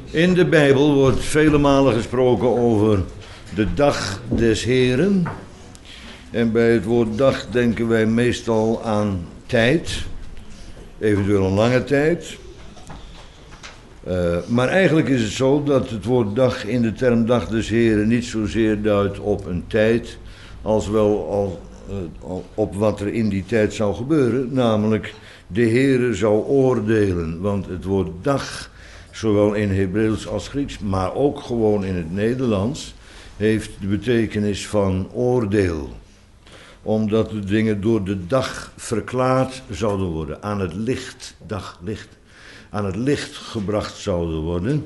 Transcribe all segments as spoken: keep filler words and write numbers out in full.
In de Bijbel wordt vele malen gesproken over de dag des Heren. En bij het woord dag denken wij meestal aan tijd, eventueel een lange tijd. Uh, maar eigenlijk is het zo dat het woord dag in de term dag des Heren niet zozeer duidt op een tijd, als wel al, uh, op wat er in die tijd zou gebeuren, namelijk de Heere zou oordelen. Want het woord dag, zowel in Hebreeuws als Grieks, maar ook gewoon in het Nederlands, heeft de betekenis van oordeel. Omdat de dingen door de dag verklaard zouden worden, aan het licht, daglicht, aan het licht gebracht zouden worden.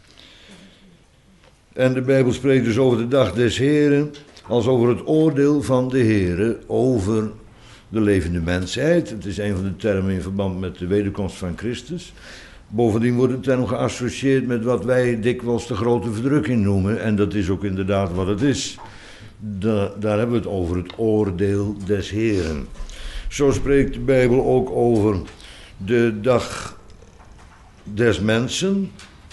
En de Bijbel spreekt dus over de dag des Heren, als over het oordeel van de Heere over de levende mensheid. Het is een van de termen in verband met de wederkomst van Christus. Bovendien wordt de term geassocieerd met wat wij dikwijls de grote verdrukking noemen. En dat is ook inderdaad wat het is. Da, daar hebben we het over, het oordeel des Heren. Zo spreekt de Bijbel ook over de dag des mensen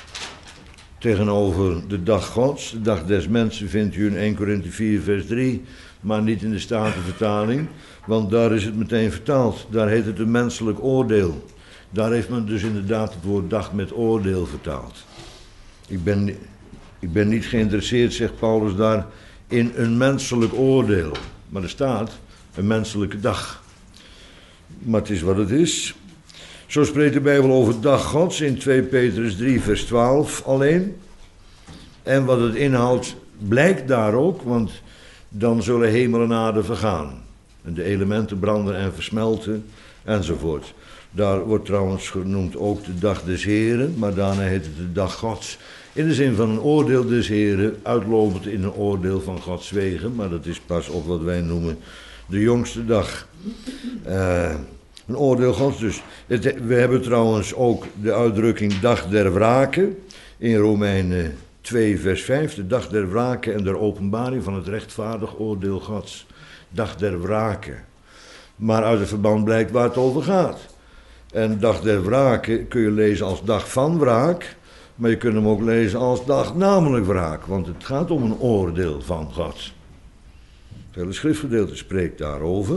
tegenover de dag Gods. De dag des mensen vindt u in Eerste Korinthe vier vers drie, maar niet in de Statenvertaling, want daar is het meteen vertaald. Daar heet het een menselijk oordeel. Daar heeft men dus inderdaad het woord dag met oordeel vertaald. Ik ben, ik ben niet geïnteresseerd, zegt Paulus daar, in een menselijk oordeel. Maar er staat een menselijke dag. Maar het is wat het is. Zo spreekt de Bijbel over dag Gods in Tweede Petrus drie vers twaalf alleen. En wat het inhoudt blijkt daar ook, want dan zullen hemel en aarde vergaan. En de elementen branden en versmelten enzovoort. Daar wordt trouwens genoemd ook de dag des Heren, maar daarna heet het de dag Gods. In de zin van een oordeel des Heren, uitlopend in een oordeel van Gods wegen. Maar dat is pas op wat wij noemen de jongste dag. Uh, een oordeel Gods dus. Het, we hebben trouwens ook de uitdrukking dag der wrake in Romeinen twee vers vijf. De dag der wrake en der openbaring van het rechtvaardig oordeel Gods. Dag der wrake. Maar uit het verband blijkt waar het over gaat. En dag der wrake kun je lezen als dag van wraak, maar je kunt hem ook lezen als dag namelijk wraak, want het gaat om een oordeel van God. Het hele schriftgedeelte spreekt daarover.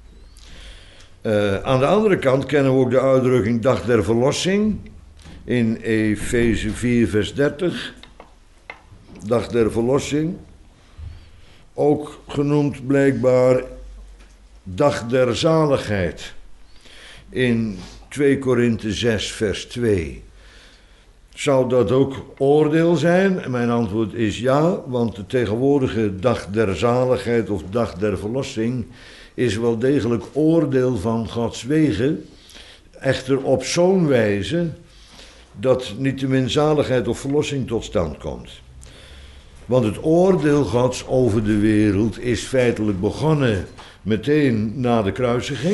Uh, aan de andere kant kennen we ook de uitdrukking dag der verlossing in Efeze vier vers dertig. Dag der verlossing. Ook genoemd blijkbaar dag der zaligheid in Tweede Korinthe zes vers twee. Zou dat ook oordeel zijn? En mijn antwoord is ja, want de tegenwoordige dag der zaligheid of dag der verlossing is wel degelijk oordeel van Gods wegen, echter op zo'n wijze dat niettemin zaligheid of verlossing tot stand komt. Want het oordeel Gods over de wereld is feitelijk begonnen meteen na de kruisiging.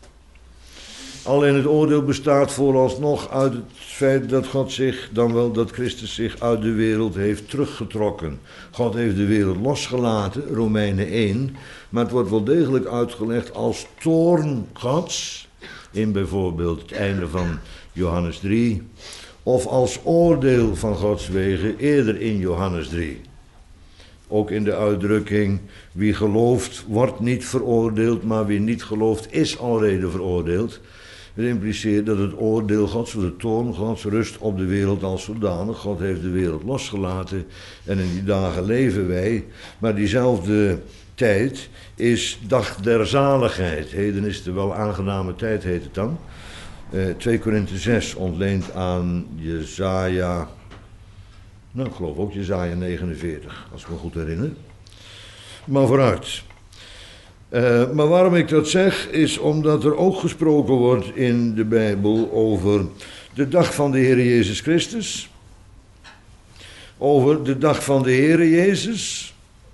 Alleen het oordeel bestaat vooralsnog uit het feit dat God zich, dan wel dat Christus zich uit de wereld heeft teruggetrokken. God heeft de wereld losgelaten, Romeinen één, maar het wordt wel degelijk uitgelegd als toorn Gods, in bijvoorbeeld het einde van Johannes drie, of als oordeel van Gods wegen, eerder in Johannes drie. Ook in de uitdrukking, wie gelooft wordt niet veroordeeld, maar wie niet gelooft is alrede veroordeeld. Het impliceert dat het oordeel Gods, de toorn Gods, rust op de wereld als zodanig. God heeft de wereld losgelaten en in die dagen leven wij. Maar diezelfde tijd is dag der zaligheid. Heden is de wel aangename tijd, heet het dan. Uh, Tweede Korinthe zes ontleent aan Jesaja, nou ik geloof ook Jesaja negenenveertig, als ik me goed herinner. Maar vooruit. Uh, maar waarom ik dat zeg, is omdat er ook gesproken wordt in de Bijbel over de dag van de Heere Jezus Christus. Over de dag van de Heere Jezus.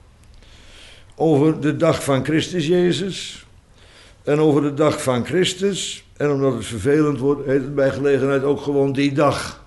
Over de dag van Christus Jezus. En over de dag van Christus. En omdat het vervelend wordt, heet het bij gelegenheid ook gewoon die dag.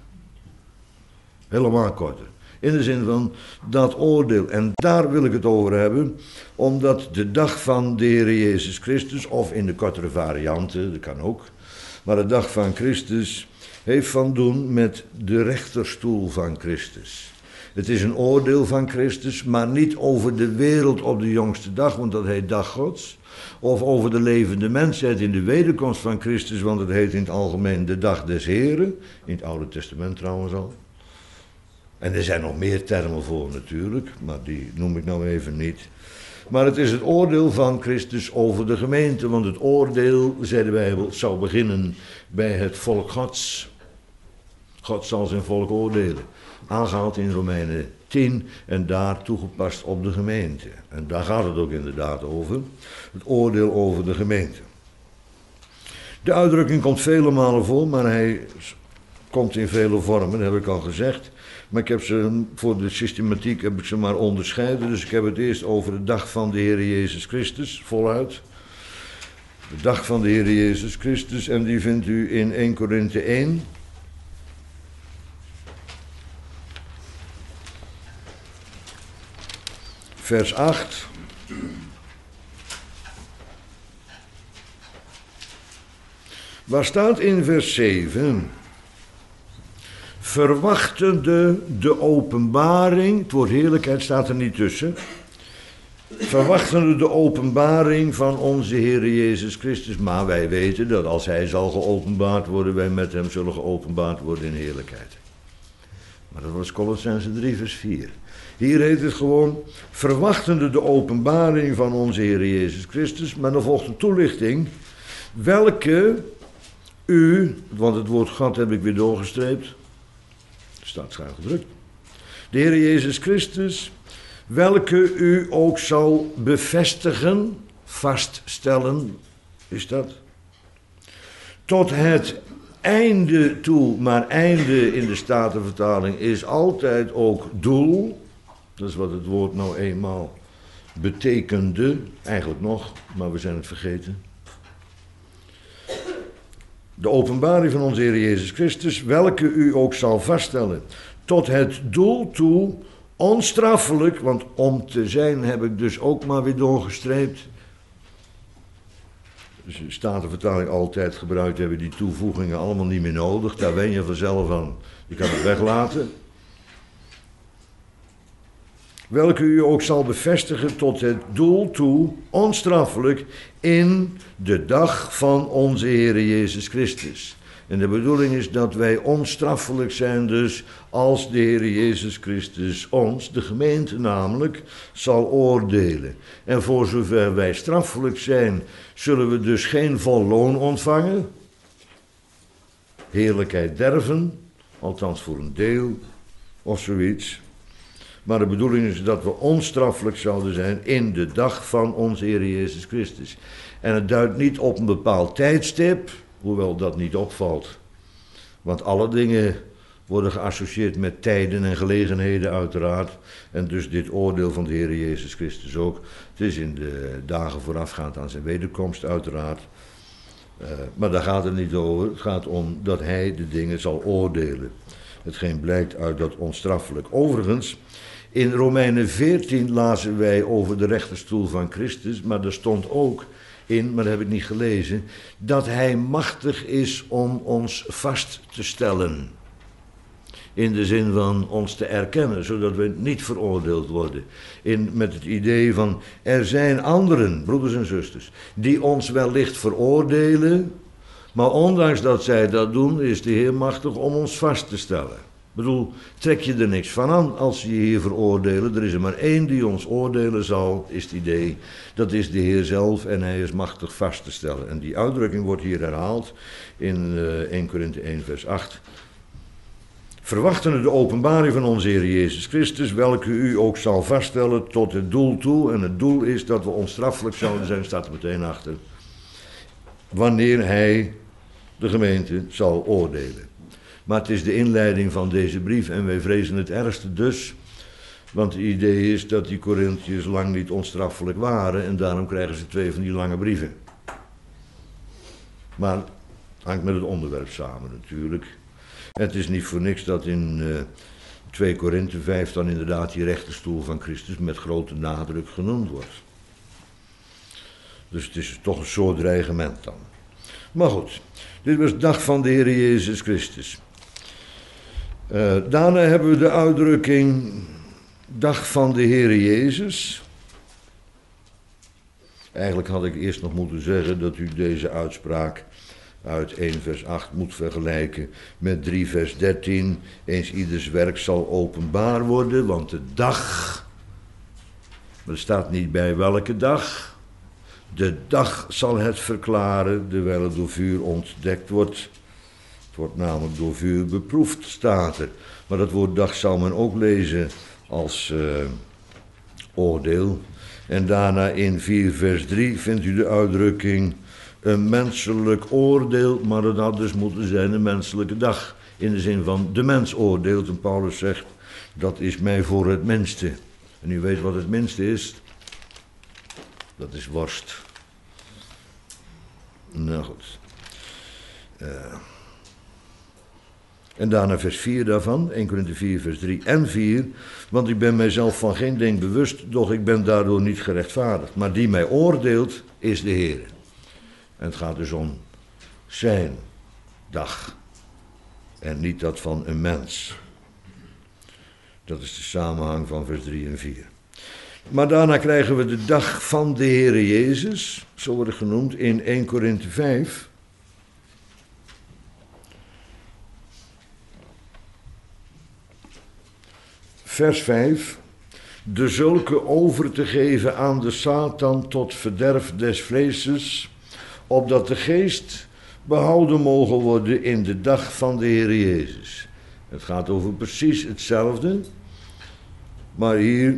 Helemaal korter. In de zin van dat oordeel. En daar wil ik het over hebben. Omdat de dag van de Heer Jezus Christus, of in de kortere varianten, dat kan ook. Maar de dag van Christus heeft van doen met de rechterstoel van Christus. Het is een oordeel van Christus, maar niet over de wereld op de jongste dag, want dat heet dag Gods. Of over de levende mensheid in de wederkomst van Christus, want het heet in het algemeen de dag des Heren. In het Oude Testament trouwens al. En er zijn nog meer termen voor natuurlijk, maar die noem ik nou even niet. Maar het is het oordeel van Christus over de gemeente, want het oordeel, zei de Bijbel, zou beginnen bij het volk Gods. God zal zijn volk oordelen. Aangehaald in Romeinen tien en daar toegepast op de gemeente. En daar gaat het ook inderdaad over. Het oordeel over de gemeente. De uitdrukking komt vele malen voor, maar hij komt in vele vormen, dat heb ik al gezegd. Maar ik heb ze, voor de systematiek heb ik ze maar onderscheiden. Dus ik heb het eerst over de dag van de Heer Jezus Christus, voluit. De dag van de Heer Jezus Christus, en die vindt u in Eerste Korinthe één. Vers acht. Waar staat in vers zeven? Verwachtende de openbaring, het woord heerlijkheid staat er niet tussen. Verwachtende de openbaring van onze Heer Jezus Christus. Maar wij weten dat als Hij zal geopenbaard worden, wij met Hem zullen geopenbaard worden in heerlijkheid. Maar dat was Kolossenzen drie vers vier. Hier heet het gewoon, verwachtende de openbaring van onze Heer Jezus Christus. Maar dan volgt een toelichting, welke u, want het woord God heb ik weer doorgestreept, staat schuin gedrukt. De Heer Jezus Christus, welke u ook zal bevestigen, vaststellen, is dat, tot het einde toe, maar einde in de Statenvertaling is altijd ook doel. Dat is wat het woord nou eenmaal betekende, eigenlijk nog, maar we zijn het vergeten. De openbaring van onze Heer Jezus Christus, welke u ook zal vaststellen, tot het doel toe, onstraffelijk, want om te zijn heb ik dus ook maar weer doorgestreept. Dus de Statenvertaling altijd gebruikt hebben die toevoegingen allemaal niet meer nodig, daar wen je vanzelf aan. Je kan het weglaten. Welke u ook zal bevestigen tot het doel toe, onstraffelijk, in de dag van onze Heer Jezus Christus. En de bedoeling is dat wij onstraffelijk zijn dus als de Heer Jezus Christus ons, de gemeente namelijk, zal oordelen. En voor zover wij straffelijk zijn, zullen we dus geen vol loon ontvangen, heerlijkheid derven, althans voor een deel of zoiets. Maar de bedoeling is dat we onstraffelijk zouden zijn in de dag van onze Heer Jezus Christus. En het duidt niet op een bepaald tijdstip, hoewel dat niet opvalt. Want alle dingen worden geassocieerd met tijden en gelegenheden uiteraard. En dus dit oordeel van de Heer Jezus Christus ook. Het is in de dagen voorafgaand aan zijn wederkomst uiteraard. Uh, maar daar gaat het niet over. Het gaat om dat hij de dingen zal oordelen. Hetgeen blijkt uit dat onstraffelijk. Overigens, in Romeinen veertien lazen wij over de rechterstoel van Christus, maar er stond ook in, maar dat heb ik niet gelezen, dat hij machtig is om ons vast te stellen. In de zin van ons te erkennen, zodat we niet veroordeeld worden. In, met het idee van, er zijn anderen, broeders en zusters, die ons wellicht veroordelen, maar ondanks dat zij dat doen, is de Heer machtig om ons vast te stellen. Ik bedoel, trek je er niks van aan als ze je hier veroordelen. Er is er maar één die ons oordelen zal, is het idee. Dat is de Heer zelf en hij is machtig vast te stellen. En die uitdrukking wordt hier herhaald in uh, Eerste Korinthe één vers acht. Verwachtende de openbaring van onze Heer Jezus Christus, welke u ook zal vaststellen tot het doel toe. En het doel is dat we onstraffelijk zouden zijn, staat er meteen achter. Wanneer hij de gemeente zal oordelen. Maar het is de inleiding van deze brief en wij vrezen het ergste dus. Want het idee is dat die Korinthiërs lang niet onstraffelijk waren en daarom krijgen ze twee van die lange brieven. Maar het hangt met het onderwerp samen natuurlijk. Het is niet voor niks dat in uh, twee Korinthe vijf dan inderdaad die rechterstoel van Christus met grote nadruk genoemd wordt. Dus het is toch een soort dreigement dan. Maar goed, dit was de dag van de Heer Jezus Christus. Uh, daarna hebben we de uitdrukking dag van de Heer Jezus. Eigenlijk had ik eerst nog moeten zeggen dat u deze uitspraak uit één vers acht moet vergelijken met drie vers dertien. Eens ieders werk zal openbaar worden, want de dag, maar er staat niet bij welke dag, de dag zal het verklaren, terwijl het door vuur ontdekt wordt. Het wordt namelijk door vuur beproefd, staat er. Maar dat woord dag zal men ook lezen als uh, oordeel. En daarna in vier vers drie vindt u de uitdrukking een menselijk oordeel, maar het had dus moeten zijn een menselijke dag. In de zin van de mens oordeelt, en Paulus zegt, dat is mij voor het minste. En u weet wat het minste is? Dat is worst. Nou goed. Uh. En daarna vers vier daarvan, Eerste Korinthe vier vers drie en vier. Want ik ben mijzelf van geen ding bewust, doch ik ben daardoor niet gerechtvaardigd. Maar die mij oordeelt, is de Heer. En het gaat dus om zijn dag. En niet dat van een mens. Dat is de samenhang van vers drie en vier. Maar daarna krijgen we de dag van de Heere Jezus, zo wordt het genoemd in Eerste Korinthe vijf. Vers vijf. De zulke over te geven aan de Satan tot verderf des vleeses, opdat de geest behouden mogen worden in de dag van de Heere Jezus. Het gaat over precies hetzelfde, maar hier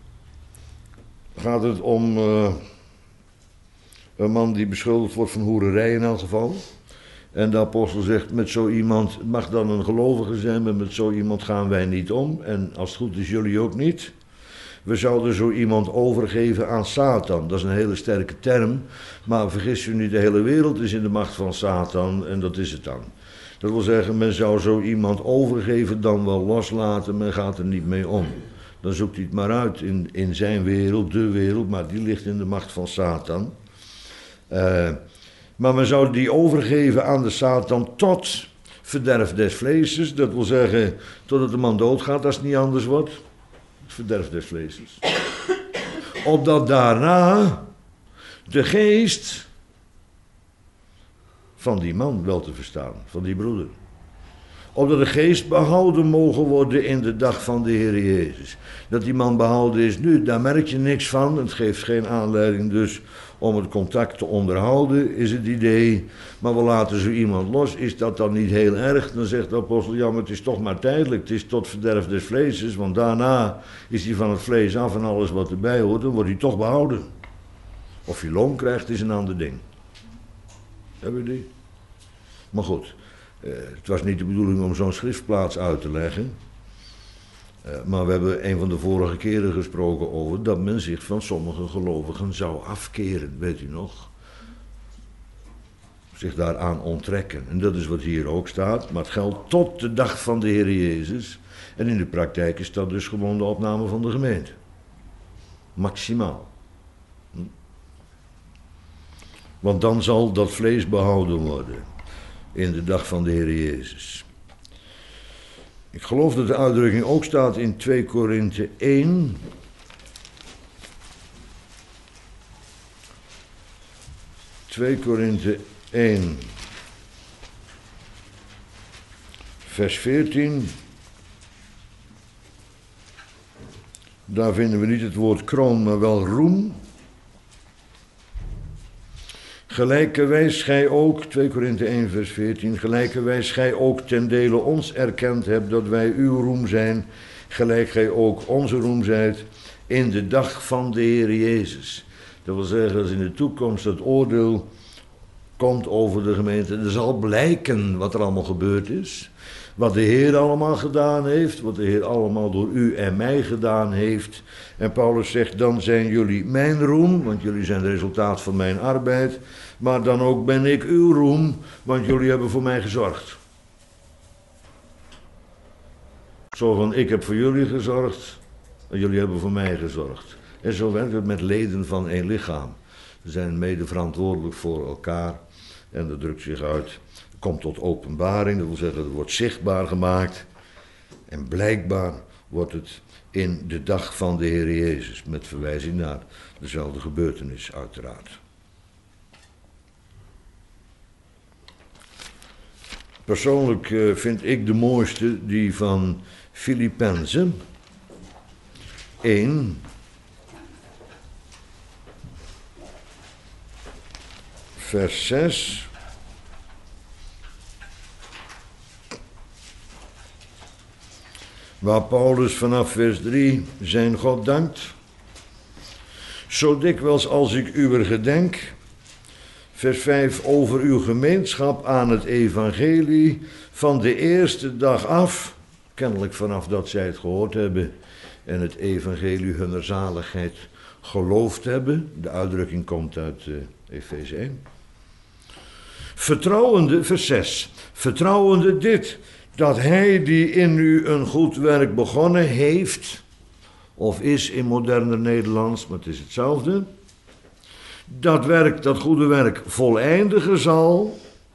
gaat het om uh, een man die beschuldigd wordt van hoererij in elk geval. En de apostel zegt, met zo iemand, het mag dan een gelovige zijn, maar met zo iemand gaan wij niet om. En als het goed is, jullie ook niet. We zouden zo iemand overgeven aan Satan. Dat is een hele sterke term, maar vergis u niet, de hele wereld is in de macht van Satan en dat is het dan. Dat wil zeggen, men zou zo iemand overgeven, dan wel loslaten, men gaat er niet mee om. Dan zoekt hij het maar uit in, in zijn wereld, de wereld, maar die ligt in de macht van Satan. Uh, maar men zou die overgeven aan de Satan tot verderf des vleeses. Dat wil zeggen, totdat de man doodgaat als het niet anders wordt. Verderf des vleeses. Opdat daarna de geest van die man wel te verstaan, van die broeder. Opdat de geest behouden mogen worden in de dag van de Heer Jezus. Dat die man behouden is nu, daar merk je niks van. Het geeft geen aanleiding dus om het contact te onderhouden, is het idee. Maar we laten zo iemand los, is dat dan niet heel erg? Dan zegt de apostel, ja, maar het is toch maar tijdelijk. Het is tot verderf des vleeses, want daarna is hij van het vlees af en alles wat erbij hoort, dan wordt hij toch behouden. Of je loon krijgt, is een ander ding. Hebben we die? Maar goed. Uh, het was niet de bedoeling om zo'n schriftplaats uit te leggen. Uh, maar we hebben een van de vorige keren gesproken over dat men zich van sommige gelovigen zou afkeren, weet u nog? Zich daaraan onttrekken. En dat is wat hier ook staat, maar het geldt tot de dag van de Heer Jezus. En in de praktijk is dat dus gewoon de opname van de gemeente. Maximaal. Hm? Want dan zal dat vlees behouden worden. In de dag van de Heer Jezus. Ik geloof dat de uitdrukking ook staat in twee Korinthe één. twee Korinthe één. Vers veertien. Daar vinden we niet het woord kroon, maar wel roem. Gelijkerwijs gij ook, twee Korinthe één vers veertien, gelijkerwijs gij ook ten dele ons erkend hebt dat wij uw roem zijn, gelijk gij ook onze roem zijt, in de dag van de Heer Jezus. Dat wil zeggen, als in de toekomst het oordeel komt over de gemeente, er zal blijken wat er allemaal gebeurd is, wat de Heer allemaal gedaan heeft, wat de Heer allemaal door u en mij gedaan heeft. En Paulus zegt, dan zijn jullie mijn roem, want jullie zijn het resultaat van mijn arbeid, maar dan ook ben ik uw roem, want jullie hebben voor mij gezorgd. Zo van, ik heb voor jullie gezorgd, en jullie hebben voor mij gezorgd. En zo werkt het met leden van één lichaam. We zijn mede verantwoordelijk voor elkaar. En dat drukt zich uit, komt tot openbaring, dat wil zeggen, het wordt zichtbaar gemaakt. En blijkbaar wordt het in de dag van de Heer Jezus, met verwijzing naar dezelfde gebeurtenis uiteraard. Persoonlijk uh, vind ik de mooiste die van Filippenzen één. Vers zes. Waar Paulus vanaf vers drie zijn God dankt. Zo dikwijls als ik uwer gedenk. Vers vijf, over uw gemeenschap aan het evangelie van de eerste dag af. Kennelijk vanaf dat zij het gehoord hebben en het evangelie hunner zaligheid geloofd hebben. De uitdrukking komt uit uh, Efeze één. Vertrouwende, vers zes, vertrouwende dit, dat hij die in u een goed werk begonnen heeft, of is in moderner Nederlands, maar het is hetzelfde, dat werk, dat goede werk, voleindigen zal,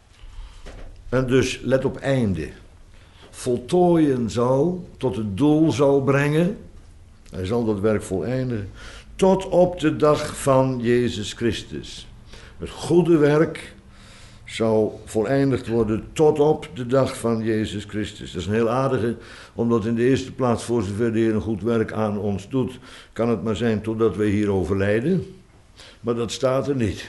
en dus let op einde, voltooien zal, tot het doel zal brengen, hij zal dat werk voleindigen, tot op de dag van Jezus Christus. Het goede werk zal voleindigd worden tot op de dag van Jezus Christus. Dat is een heel aardige, omdat in de eerste plaats, voor zover de Heer een goed werk aan ons doet, kan het maar zijn totdat wij hier overlijden. Maar dat staat er niet.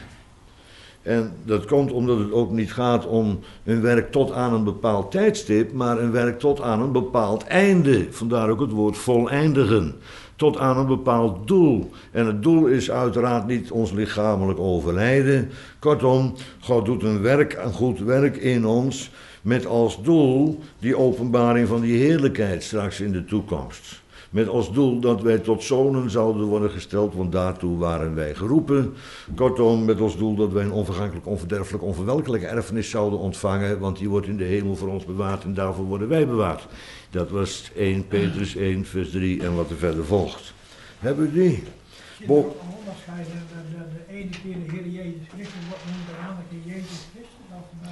En dat komt omdat het ook niet gaat om een werk tot aan een bepaald tijdstip, maar een werk tot aan een bepaald einde. Vandaar ook het woord voleindigen. Tot aan een bepaald doel. En het doel is uiteraard niet ons lichamelijk overlijden. Kortom, God doet een werk, een goed werk in ons, met als doel die openbaring van die heerlijkheid straks in de toekomst. Met als doel dat wij tot zonen zouden worden gesteld, want daartoe waren wij geroepen. Kortom, met als doel dat wij een onvergankelijk, onverderfelijk, onverwelkelijke erfenis zouden ontvangen, want die wordt in de hemel voor ons bewaard en daarvoor worden wij bewaard. Dat was eerste Petrus één, vers drie en wat er verder volgt. Hebben we die? Bo- een onderscheid, de, de, de ene keer de Heer Jezus Christus wordt noemt de andere keer Jezus Christus, of dat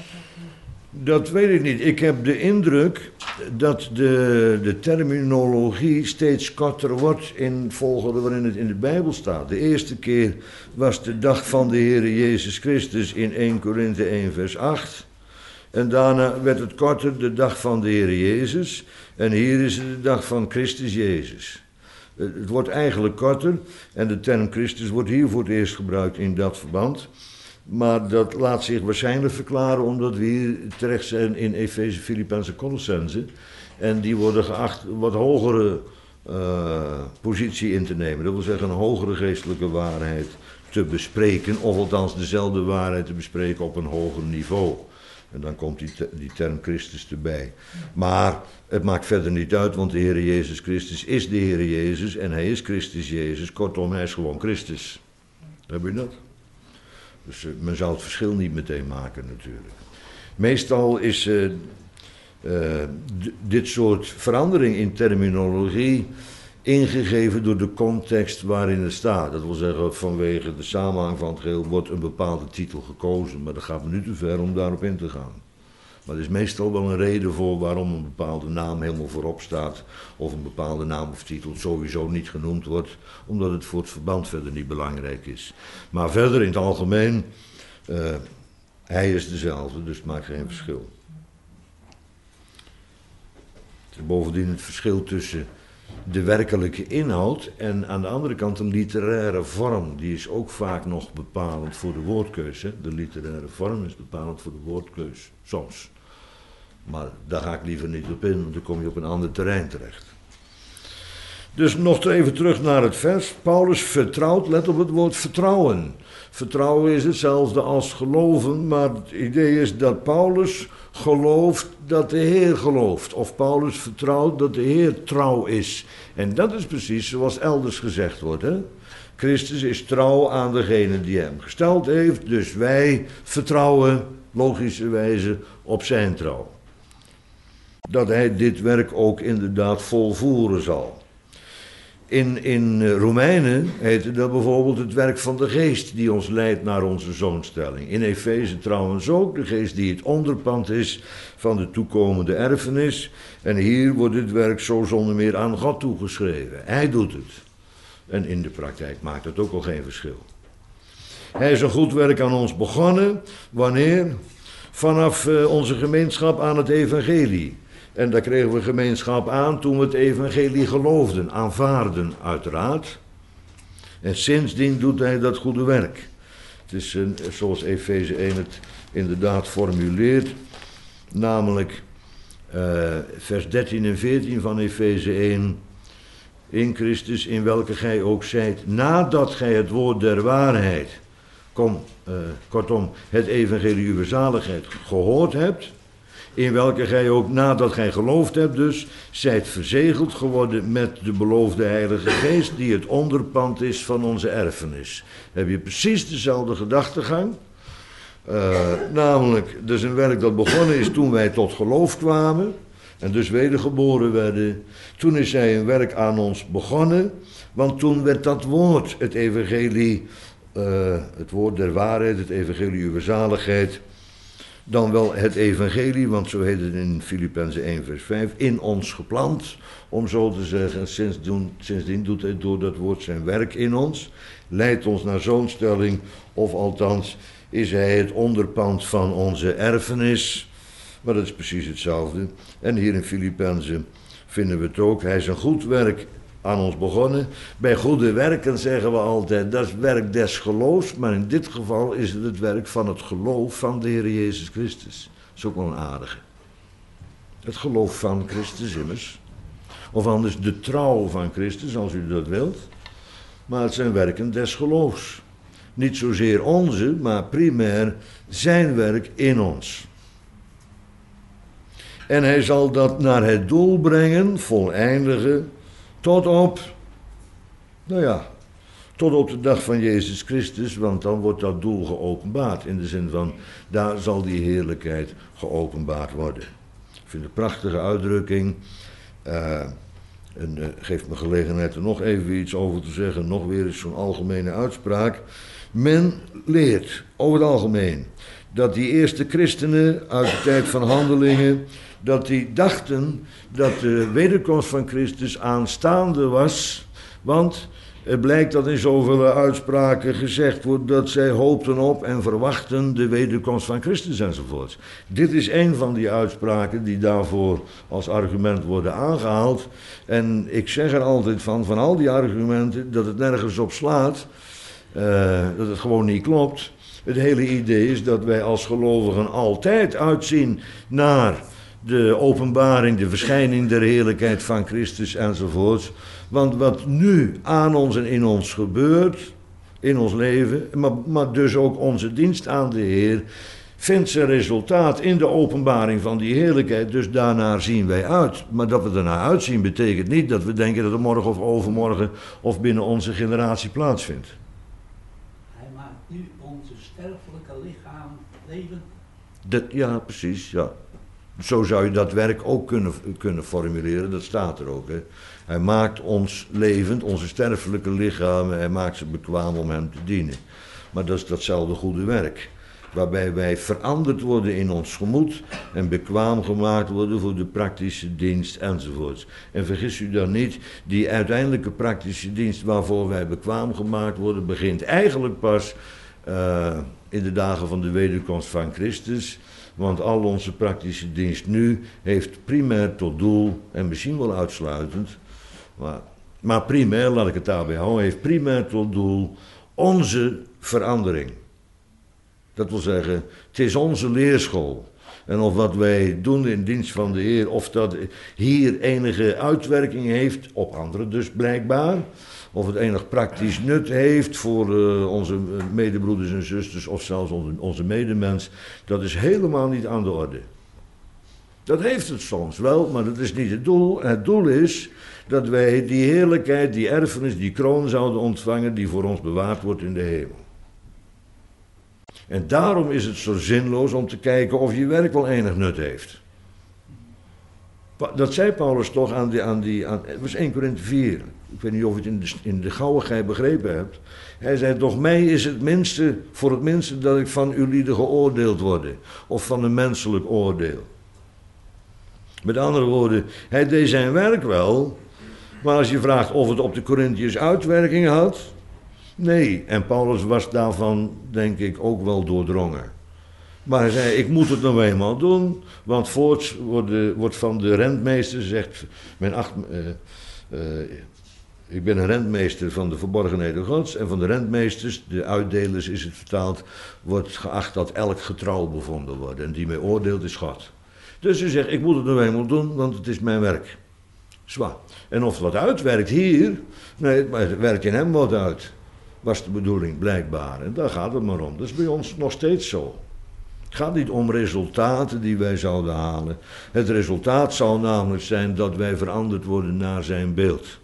Dat weet ik niet. Ik heb de indruk dat de, de terminologie steeds korter wordt in volgorde waarin het in de Bijbel staat. De eerste keer was de dag van de Heer Jezus Christus in eerste Korinthe één vers acht. En daarna werd het korter de dag van de Heer Jezus. En hier is het de dag van Christus Jezus. Het wordt eigenlijk korter en de term Christus wordt hier voor het eerst gebruikt in dat verband. Maar dat laat zich waarschijnlijk verklaren omdat we hier terecht zijn in Efeze, Filippenzen, Colossenzen. En die worden geacht wat hogere uh, positie in te nemen. Dat wil zeggen een hogere geestelijke waarheid te bespreken. Of althans dezelfde waarheid te bespreken op een hoger niveau. En dan komt die, te, die term Christus erbij. Maar het maakt verder niet uit, want de Heer Jezus Christus is de Heer Jezus en hij is Christus Jezus. Kortom, hij is gewoon Christus. Heb je dat? Dus uh, men zou het verschil niet meteen maken natuurlijk. Meestal is uh, uh, d- dit soort verandering in terminologie ingegeven door de context waarin het staat. Dat wil zeggen, vanwege de samenhang van het geheel wordt een bepaalde titel gekozen. Maar dat gaat me nu te ver om daarop in te gaan. Maar er is meestal wel een reden voor waarom een bepaalde naam helemaal voorop staat. Of een bepaalde naam of titel sowieso niet genoemd wordt. Omdat het voor het verband verder niet belangrijk is. Maar verder in het algemeen, uh, hij is dezelfde, dus het maakt geen verschil. Het is bovendien het verschil tussen de werkelijke inhoud en aan de andere kant een literaire vorm. Die is ook vaak nog bepalend voor de woordkeus. Hè? De literaire vorm is bepalend voor de woordkeus, soms. Maar daar ga ik liever niet op in, want dan kom je op een ander terrein terecht. Dus nog even terug naar het vers. Paulus vertrouwt, let op het woord vertrouwen. Vertrouwen is hetzelfde als geloven, maar het idee is dat Paulus gelooft dat de Heer gelooft. Of Paulus vertrouwt dat de Heer trouw is. En dat is precies zoals elders gezegd wordt. Hè? Christus is trouw aan degene die hem gesteld heeft, dus wij vertrouwen logischerwijze op zijn trouw. Dat hij dit werk ook inderdaad volvoeren zal. In, in Romeinen heette dat bijvoorbeeld het werk van de geest die ons leidt naar onze zoonstelling. In Efeze trouwens ook, de geest die het onderpand is van de toekomende erfenis. En hier wordt het werk zo zonder meer aan God toegeschreven. Hij doet het. En in de praktijk maakt het ook al geen verschil. Hij is een goed werk aan ons begonnen. Wanneer? Vanaf uh, onze gemeenschap aan het evangelie. En daar kregen we gemeenschap aan toen we het evangelie geloofden, aanvaarden uiteraard. En sindsdien doet hij dat goede werk. Het is een, zoals Efeze één het inderdaad formuleert, namelijk uh, vers dertien en veertien van Efeze één. In Christus, in welke gij ook zijt, nadat gij het woord der waarheid, kom, uh, kortom, het evangelie uw zaligheid gehoord hebt, in welke gij ook nadat gij geloofd hebt dus, zijt verzegeld geworden met de beloofde Heilige Geest, die het onderpand is van onze erfenis. Heb je precies dezelfde gedachtegang? Uh, namelijk, dat is een werk dat begonnen is toen wij tot geloof kwamen, en dus wedergeboren werden. Toen is hij een werk aan ons begonnen, want toen werd dat woord, het evangelie, uh, het woord der waarheid, het evangelie uw zaligheid, dan wel het evangelie, want zo heet het in Filippenzen één vers vijf, in ons geplant, om zo te zeggen. Sindsdien, sindsdien doet hij door dat woord zijn werk in ons, leidt ons naar zoonstelling, of althans is hij het onderpand van onze erfenis. Maar dat is precies hetzelfde. En hier in Filippenzen vinden we het ook. Hij is een goed werk aan ons begonnen. Bij goede werken zeggen we altijd, dat is werk des geloofs. Maar in dit geval is het het werk van het geloof van de Heer Jezus Christus. Dat is ook wel een aardige. Het geloof van Christus immers. Of anders de trouw van Christus, als u dat wilt. Maar het zijn werken des geloofs. Niet zozeer onze, maar primair zijn werk in ons. En hij zal dat naar het doel brengen, voleindigen, tot op, nou ja, tot op de dag van Jezus Christus, want dan wordt dat doel geopenbaard. In de zin van, daar zal die heerlijkheid geopenbaard worden. Ik vind het een prachtige uitdrukking. Uh, en uh, geeft me gelegenheid er nog even iets over te zeggen. Nog weer eens zo'n algemene uitspraak. Men leert, over het algemeen, dat die eerste christenen uit de tijd van Handelingen, dat die dachten dat de wederkomst van Christus aanstaande was, want het blijkt dat in zoveel uitspraken gezegd wordt dat zij hoopten op en verwachten de wederkomst van Christus enzovoort. Dit is een van die uitspraken die daarvoor als argument worden aangehaald. En ik zeg er altijd van, van al die argumenten, dat het nergens op slaat, uh, dat het gewoon niet klopt. Het hele idee is dat wij als gelovigen altijd uitzien naar de openbaring, de verschijning der heerlijkheid van Christus enzovoort. Want wat nu aan ons en in ons gebeurt, in ons leven, maar, maar dus ook onze dienst aan de Heer, vindt zijn resultaat in de openbaring van die heerlijkheid. Dus daarnaar zien wij uit. Maar dat we ernaar uitzien betekent niet dat we denken dat het morgen of overmorgen of binnen onze generatie plaatsvindt. Hij maakt nu onze sterfelijke lichaam levend. Dat, ja, precies, ja. Zo zou je dat werk ook kunnen, kunnen formuleren, dat staat er ook. Hè. Hij maakt ons levend, onze sterfelijke lichamen, hij maakt ze bekwaam om hem te dienen. Maar dat is datzelfde goede werk, waarbij wij veranderd worden in ons gemoed en bekwaam gemaakt worden voor de praktische dienst enzovoort. En vergis u dan niet, die uiteindelijke praktische dienst waarvoor wij bekwaam gemaakt worden, begint eigenlijk pas uh, in de dagen van de wederkomst van Christus. Want al onze praktische dienst nu heeft primair tot doel, en misschien wel uitsluitend, maar, maar primair, laat ik het daarbij houden, heeft primair tot doel onze verandering. Dat wil zeggen, het is onze leerschool. En of wat wij doen in dienst van de Heer, of dat hier enige uitwerking heeft, op anderen dus blijkbaar, of het enig praktisch nut heeft voor uh, onze medebroeders en zusters, of zelfs onze, onze medemens, dat is helemaal niet aan de orde. Dat heeft het soms wel, maar dat is niet het doel. Het doel is dat wij die heerlijkheid, die erfenis, die kroon zouden ontvangen, die voor ons bewaard wordt in de hemel. En daarom is het zo zinloos om te kijken of je werk wel enig nut heeft. Dat zei Paulus toch aan die, aan die aan, het was één Korinthe vier. Ik weet niet of je het in de, in de gauwigheid begrepen hebt. Hij zei, doch mij is het minste, voor het minste dat ik van uw lieden geoordeeld word. Of van een menselijk oordeel. Met andere woorden, hij deed zijn werk wel. Maar als je vraagt of het op de Corinthiërs uitwerking had. Nee, en Paulus was daarvan denk ik ook wel doordrongen. Maar hij zei, ik moet het nou eenmaal doen, want voorts wordt, wordt van de rentmeester, zegt mijn acht, uh, uh, ik ben een rentmeester van de verborgenheden Gods, en van de rentmeesters, de uitdelers is het vertaald, wordt geacht dat elk getrouw bevonden wordt, en die mij oordeelt is God. Dus hij zegt, ik moet het nou eenmaal doen, want het is mijn werk. Zwaar. En of het wat uitwerkt hier, nee, maar het werkt in hem wat uit, was de bedoeling blijkbaar, en daar gaat het maar om. Dat is bij ons nog steeds zo. Het gaat niet om resultaten die wij zouden halen. Het resultaat zal namelijk zijn dat wij veranderd worden naar zijn beeld.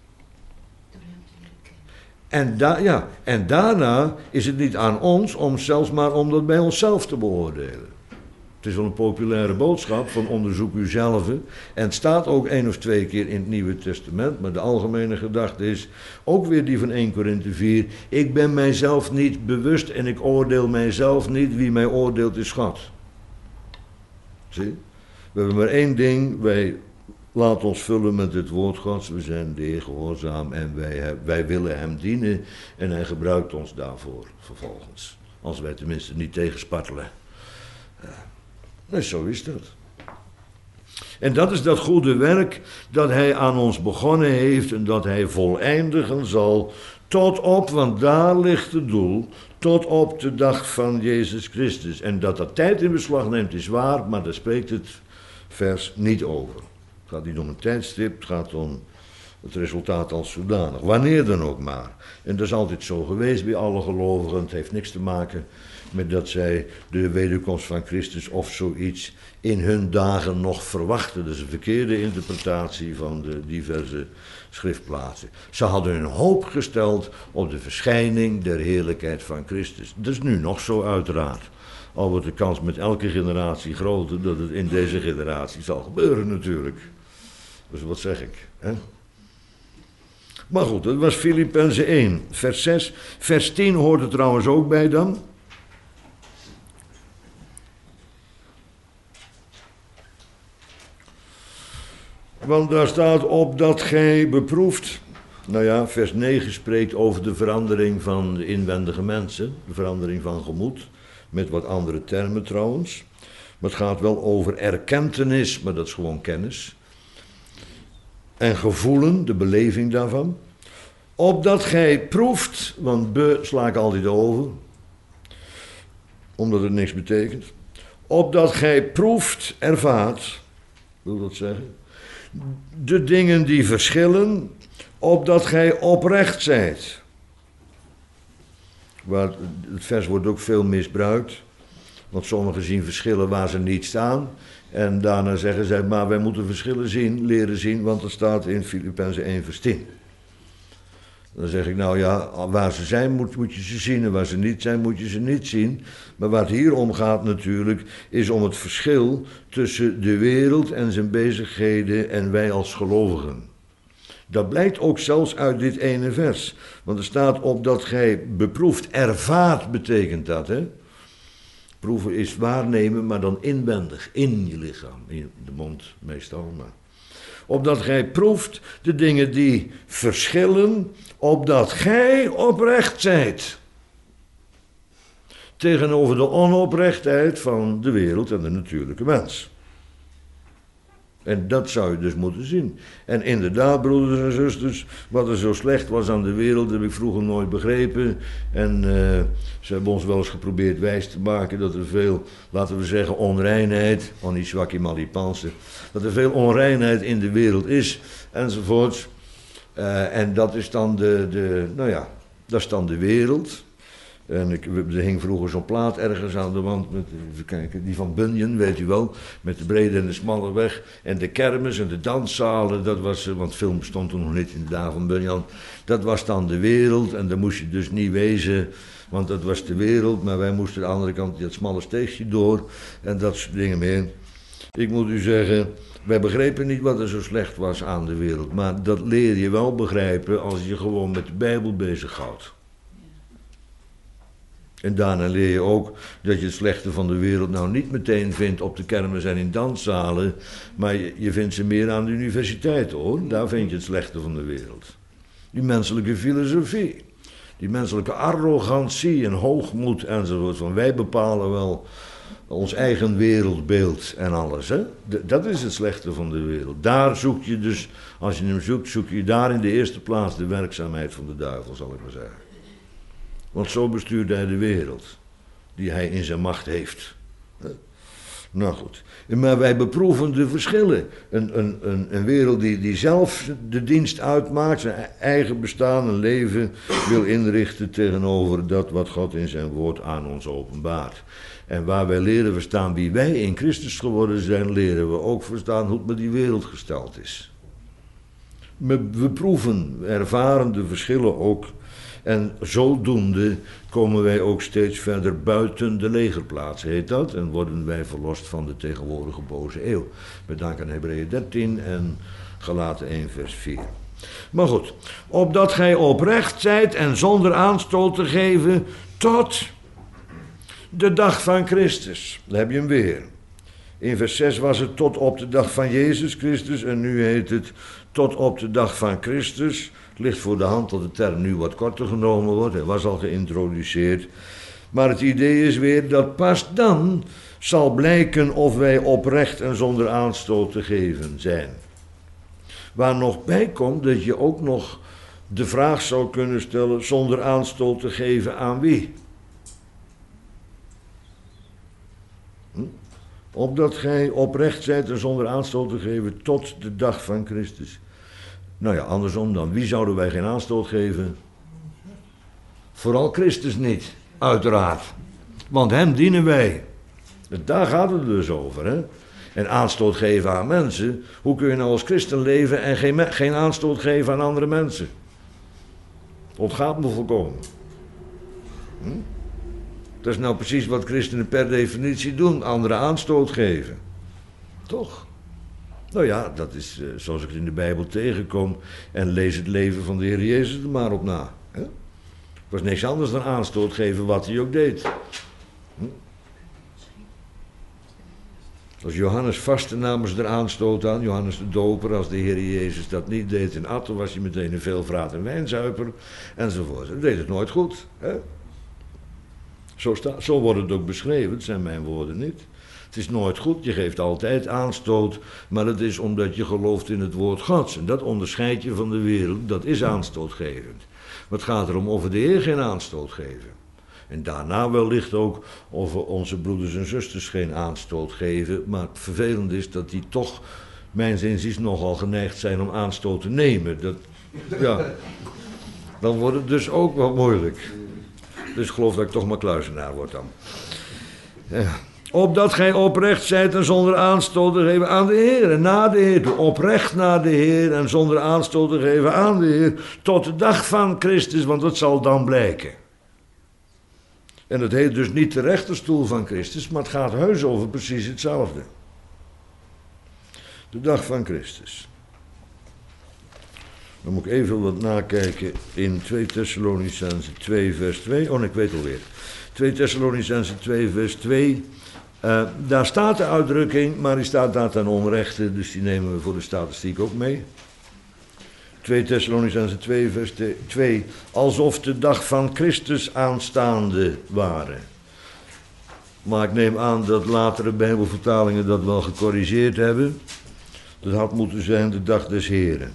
En, da- ja, en daarna is het niet aan ons om zelfs maar om dat bij onszelf te beoordelen. Het is wel een populaire boodschap van onderzoek uzelf. En het staat ook één of twee keer in het Nieuwe Testament. Maar de algemene gedachte is ook weer die van één Korinthe vier. Ik ben mijzelf niet bewust en ik oordeel mijzelf niet. Wie mij oordeelt is God. Zie? We hebben maar één ding. Wij laten ons vullen met het woord Gods. We zijn de Heer gehoorzaam en wij, wij willen hem dienen. En hij gebruikt ons daarvoor vervolgens. Als wij tenminste niet tegenspartelen. Nee, zo is dat. En dat is dat goede werk dat hij aan ons begonnen heeft en dat hij voleindigen zal tot op, want daar ligt het doel, tot op de dag van Jezus Christus. En dat dat tijd in beslag neemt is waar, maar daar spreekt het vers niet over. Het gaat niet om een tijdstip, het gaat om het resultaat als zodanig. Wanneer dan ook maar. En dat is altijd zo geweest bij alle gelovigen. Het heeft niks te maken met dat zij de wederkomst van Christus of zoiets in hun dagen nog verwachten. Dat is een verkeerde interpretatie van de diverse schriftplaatsen. Ze hadden hun hoop gesteld op de verschijning der heerlijkheid van Christus. Dat is nu nog zo uiteraard. Al wordt de kans met elke generatie groter dat het in deze generatie zal gebeuren natuurlijk. Dus wat zeg ik, hè? Maar goed, dat was Filippenzen één, vers zes. Vers tien hoort er trouwens ook bij dan. Want daar staat op dat gij beproeft. Nou ja, vers negen spreekt over de verandering van de inwendige mensen. De verandering van gemoed. Met wat andere termen trouwens. Maar het gaat wel over erkentenis, maar dat is gewoon kennis. En gevoelen, de beleving daarvan. Opdat gij proeft, want be sla ik altijd over. Omdat het niks betekent. Opdat gij proeft, ervaart. Wil dat zeggen? De dingen die verschillen, opdat gij oprecht zijt. Waar, het vers wordt ook veel misbruikt. Want sommigen zien verschillen waar ze niet staan. En daarna zeggen zij, maar wij moeten verschillen zien, leren zien, want dat staat in Filippenzen één vers tien. Dan zeg ik, nou ja, waar ze zijn moet, moet je ze zien en waar ze niet zijn moet je ze niet zien. Maar waar het hier om gaat natuurlijk, is om het verschil tussen de wereld en zijn bezigheden en wij als gelovigen. Dat blijkt ook zelfs uit dit ene vers. Want er staat op dat gij beproeft, ervaart betekent dat, hè. Proeven is waarnemen, maar dan inwendig, in je lichaam, in de mond meestal. Maar. Opdat gij proeft de dingen die verschillen, opdat gij oprecht zijt. Tegenover de onoprechtheid van de wereld en de natuurlijke mens. En dat zou je dus moeten zien. En inderdaad, broeders en zusters, wat er zo slecht was aan de wereld, heb ik vroeger nooit begrepen. En uh, ze hebben ons wel eens geprobeerd wijs te maken dat er veel, laten we zeggen, onreinheid, oni zwakkie malipanse, dat er veel onreinheid in de wereld is, enzovoort. Uh, en dat is dan de, de, nou ja, dat is dan de wereld. En ik, er hing vroeger zo'n plaat ergens aan de wand, met, even kijken, die van Bunyan, weet u wel, met de brede en de smalle weg. En de kermis en de danszalen, dat was, want film bestond toen nog niet in de dagen van Bunyan. Dat was dan de wereld en daar moest je dus niet wezen, want dat was de wereld. Maar wij moesten aan de andere kant dat smalle steegje door en dat soort dingen meer. Ik moet u zeggen, wij begrepen niet wat er zo slecht was aan de wereld. Maar dat leer je wel begrijpen als je gewoon met de Bijbel bezighoudt. En daarna leer je ook dat je het slechte van de wereld nou niet meteen vindt op de kermis en in danszalen. Maar je, je vindt ze meer aan de universiteit hoor. Daar vind je het slechte van de wereld. Die menselijke filosofie. Die menselijke arrogantie en hoogmoed enzovoort. Van wij bepalen wel ons eigen wereldbeeld en alles. Hè? D- dat is het slechte van de wereld. Daar zoek je dus, als je hem zoekt, zoek je daar in de eerste plaats de werkzaamheid van de duivel, zal ik maar zeggen. Want zo bestuurt hij de wereld, die hij in zijn macht heeft. Nou goed, maar wij beproeven de verschillen. Een, een, een, een wereld die, die zelf de dienst uitmaakt, zijn eigen bestaan en leven wil inrichten tegenover dat wat God in zijn woord aan ons openbaart. En waar wij leren verstaan wie wij in Christus geworden zijn, leren we ook verstaan hoe het met die wereld gesteld is. We, we proeven, we ervaren de verschillen ook. En zodoende komen wij ook steeds verder buiten de legerplaats, heet dat. En worden wij verlost van de tegenwoordige boze eeuw. Met dank aan Hebreeën dertien en Galaten één vers vier. Maar goed, opdat gij oprecht zijt en zonder aanstoot te geven tot de dag van Christus. Daar heb je hem weer. In vers zes was het tot op de dag van Jezus Christus en nu heet het tot op de dag van Christus. Het ligt voor de hand dat de term nu wat korter genomen wordt. Hij was al geïntroduceerd. Maar het idee is weer dat pas dan zal blijken of wij oprecht en zonder aanstoot te geven zijn. Waar nog bij komt dat je ook nog de vraag zou kunnen stellen zonder aanstoot te geven aan wie? Hm? Opdat gij oprecht zijt en zonder aanstoot te geven tot de dag van Christus. Nou ja, andersom dan. Wie zouden wij geen aanstoot geven? Vooral Christus niet, uiteraard. Want hem dienen wij. Daar gaat het dus over, hè. En aanstoot geven aan mensen. Hoe kun je nou als christen leven en geen, geen aanstoot geven aan andere mensen? Ontgaat me volkomen. Hm? Dat is nou precies wat christenen per definitie doen. Anderen aanstoot geven. Toch? Nou ja, dat is uh, zoals ik het in de Bijbel tegenkom. En lees het leven van de Heer Jezus er maar op na. Hè? Het was niks anders dan aanstoot geven wat hij ook deed. Hm? Als Johannes vastte namen ze er aanstoot aan. Johannes de Doper, als de Heer Jezus dat niet deed en at, dan was hij meteen een veelvraat en wijnzuiper enzovoort. Hij deed het nooit goed. Hè? Zo, sta, zo wordt het ook beschreven, het zijn mijn woorden niet. Het is nooit goed, je geeft altijd aanstoot, maar het is omdat je gelooft in het woord Gods. En dat onderscheid je van de wereld, dat is aanstootgevend. Maar het gaat erom of we de Heer geen aanstoot geven. En daarna wellicht ook of we onze broeders en zusters geen aanstoot geven. Maar het vervelende is dat die toch, mijns inziens, nogal geneigd zijn om aanstoot te nemen. Dat, ja, dan wordt het dus ook wel moeilijk. Dus ik geloof dat ik toch maar kluizenaar word dan. Ja. Opdat gij oprecht zijt en zonder aanstoot te geven aan de Heer. En na de Heer, oprecht naar de Heer en zonder aanstoot te geven aan de Heer. Tot de dag van Christus, want dat zal dan blijken. En het heet dus niet de rechterstoel van Christus, maar het gaat heus over precies hetzelfde. De dag van Christus. Dan moet ik even wat nakijken in twee Thessalonicenzen twee vers twee. Oh, nee, ik weet alweer. twee Thessalonicenzen twee vers twee. Uh, daar staat de uitdrukking, maar die staat daar ten onrechte, dus die nemen we voor de statistiek ook mee. twee Thessalonicenzen twee vers twee. Alsof de dag van Christus aanstaande waren. Maar ik neem aan dat latere Bijbelvertalingen dat wel gecorrigeerd hebben. Dat had moeten zijn de dag des Heren.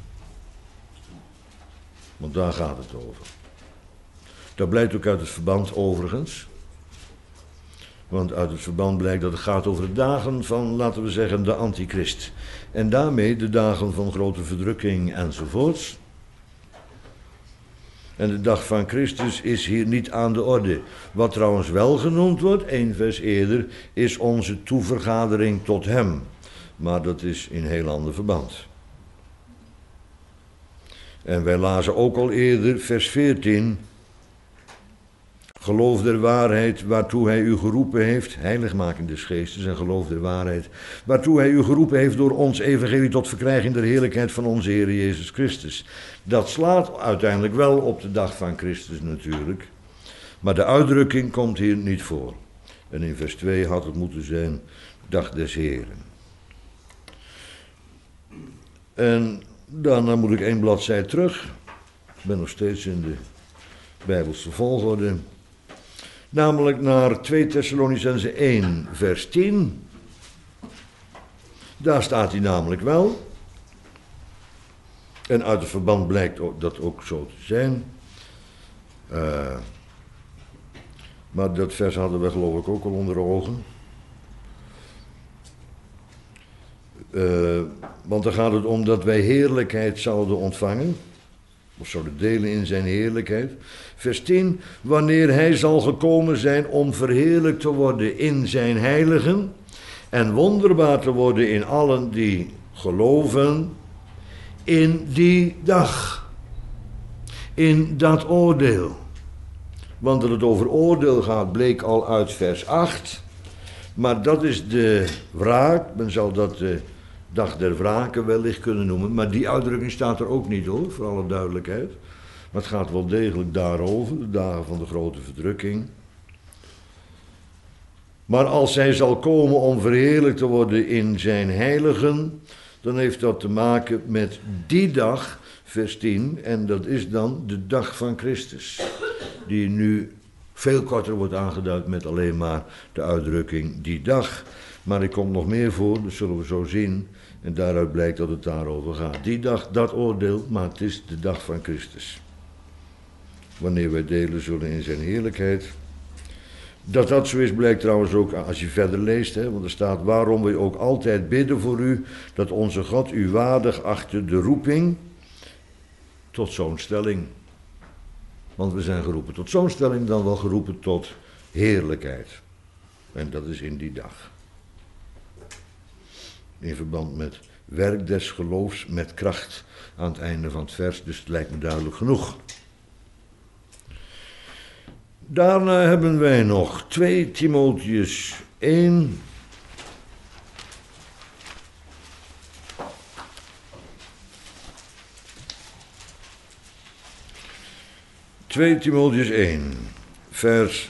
Want daar gaat het over. Dat blijkt ook uit het verband overigens. Want uit het verband blijkt dat het gaat over de dagen van, laten we zeggen, de antichrist. En daarmee de dagen van grote verdrukking enzovoorts. En de dag van Christus is hier niet aan de orde. Wat trouwens wel genoemd wordt, één vers eerder, is onze toevergadering tot hem. Maar dat is in heel ander verband. En wij lazen ook al eerder, vers veertien. Geloof der waarheid waartoe hij u geroepen heeft, heiligmaking des geestes en geloof der waarheid, waartoe hij u geroepen heeft door ons evangelie tot verkrijging der heerlijkheid van onze Heer Jezus Christus. Dat slaat uiteindelijk wel op de dag van Christus natuurlijk, maar de uitdrukking komt hier niet voor. En in vers twee had het moeten zijn, dag des Heren. En daarna moet ik één bladzijde terug. Ik ben nog steeds in de Bijbelse volgorde. Namelijk naar twee Thessalonicenzen één, vers tien. Daar staat hij namelijk wel. En uit het verband blijkt dat ook zo te zijn. Uh, maar dat vers hadden we geloof ik ook al onder de ogen. Uh, want dan gaat het om dat wij heerlijkheid zouden ontvangen. Of zouden delen in zijn heerlijkheid. Vers tien. Wanneer hij zal gekomen zijn om verheerlijkt te worden in zijn heiligen. En wonderbaar te worden in allen die geloven. In die dag. In dat oordeel. Want dat het over oordeel gaat bleek al uit vers acht. Maar dat is de wraak. Men zal dat de dag der wraken wellicht kunnen noemen. Maar die uitdrukking staat er ook niet hoor, voor alle duidelijkheid. Maar het gaat wel degelijk daarover, de dagen van de grote verdrukking. Maar als hij zal komen om verheerlijkt te worden in zijn heiligen, dan heeft dat te maken met die dag, vers tien, en dat is dan de dag van Christus. Die nu veel korter wordt aangeduid met alleen maar de uitdrukking die dag. Maar er komt nog meer voor, dat zullen we zo zien. En daaruit blijkt dat het daarover gaat. Die dag, dat oordeel, maar het is de dag van Christus. Wanneer wij delen zullen in zijn heerlijkheid. Dat dat zo is, blijkt trouwens ook als je verder leest. Hè, want er staat, waarom wij ook altijd bidden voor u, dat onze God u waardig achte de roeping tot zo'n stelling. Want we zijn geroepen tot zo'n stelling, dan wel geroepen tot heerlijkheid. En dat is in die dag. In verband met werk des geloofs met kracht aan het einde van het vers. Dus het lijkt me duidelijk genoeg. Daarna hebben wij nog twee Timotheus één. twee Timotheus één, vers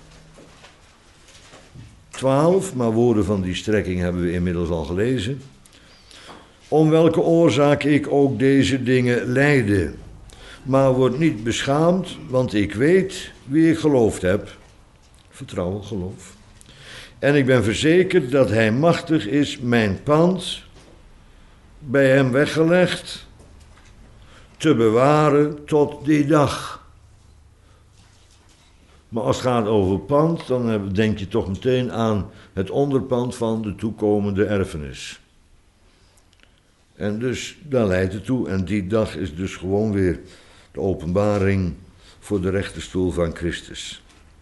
twaalf, maar woorden van die strekking hebben we inmiddels al gelezen. Om welke oorzaak ik ook deze dingen lijde, maar word niet beschaamd, want ik weet wie ik geloofd heb. Vertrouwen, geloof. En ik ben verzekerd dat hij machtig is mijn pand bij hem weggelegd te bewaren tot die dag. Maar als het gaat over pand, dan denk je toch meteen aan het onderpand van de toekomende erfenis. En dus daar leidt het toe. En die dag is dus gewoon weer de openbaring voor de rechterstoel van Christus.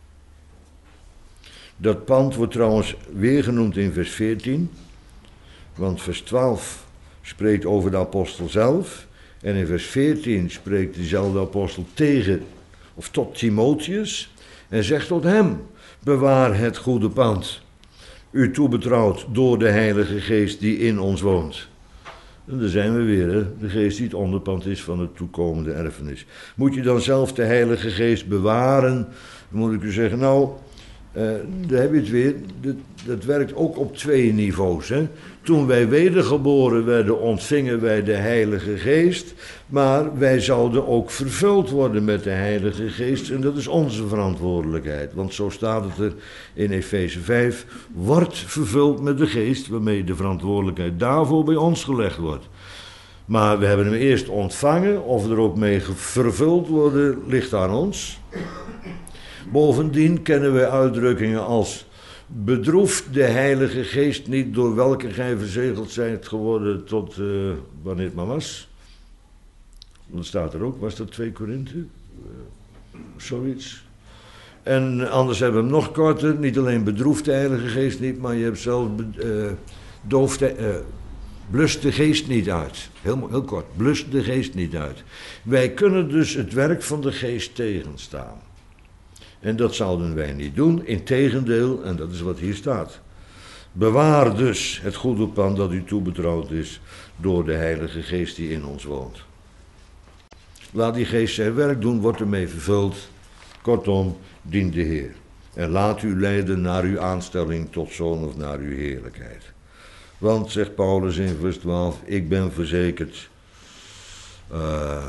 Dat pand wordt trouwens weer genoemd in vers veertien. Want vers twaalf spreekt over de apostel zelf. En in vers veertien spreekt diezelfde apostel tegen of tot Timotheus. En zegt tot hem, bewaar het goede pand, u toebetrouwd door de Heilige Geest die in ons woont. En daar zijn we weer, hè? De geest die het onderpand is van de toekomende erfenis. Moet je dan zelf de Heilige Geest bewaren? Dan moet ik u zeggen, nou, uh, daar heb je het weer. Dat, dat werkt ook op twee niveaus. Hè? Toen wij wedergeboren werden, ontvingen wij de Heilige Geest. Maar wij zouden ook vervuld worden met de Heilige Geest. En dat is onze verantwoordelijkheid. Want zo staat het er in Efeze vijf. Wordt vervuld met de Geest, waarmee de verantwoordelijkheid daarvoor bij ons gelegd wordt. Maar we hebben hem eerst ontvangen. Of we er ook mee vervuld worden, ligt aan ons. Bovendien kennen wij uitdrukkingen als bedroeft de Heilige Geest niet, door welke gij verzegeld zijt geworden tot uh, wanneer het maar was. Dat staat er ook, was dat twee Korinthe? Uh, zoiets. En anders hebben we hem nog korter, niet alleen bedroeft de Heilige Geest niet, maar je hebt zelfs uh, dooft de, uh, blust de geest niet uit. Heel, heel kort, blust de geest niet uit. Wij kunnen dus het werk van de geest tegenstaan. En dat zouden wij niet doen, integendeel, en dat is wat hier staat. Bewaar dus het goede plan dat u toebetrouwd is door de Heilige Geest die in ons woont. Laat die Geest zijn werk doen, wordt ermee vervuld. Kortom, dien de Heer. En laat u leiden naar uw aanstelling tot zoon of naar uw heerlijkheid. Want, zegt Paulus in vers twaalf, ik ben verzekerd. Uh,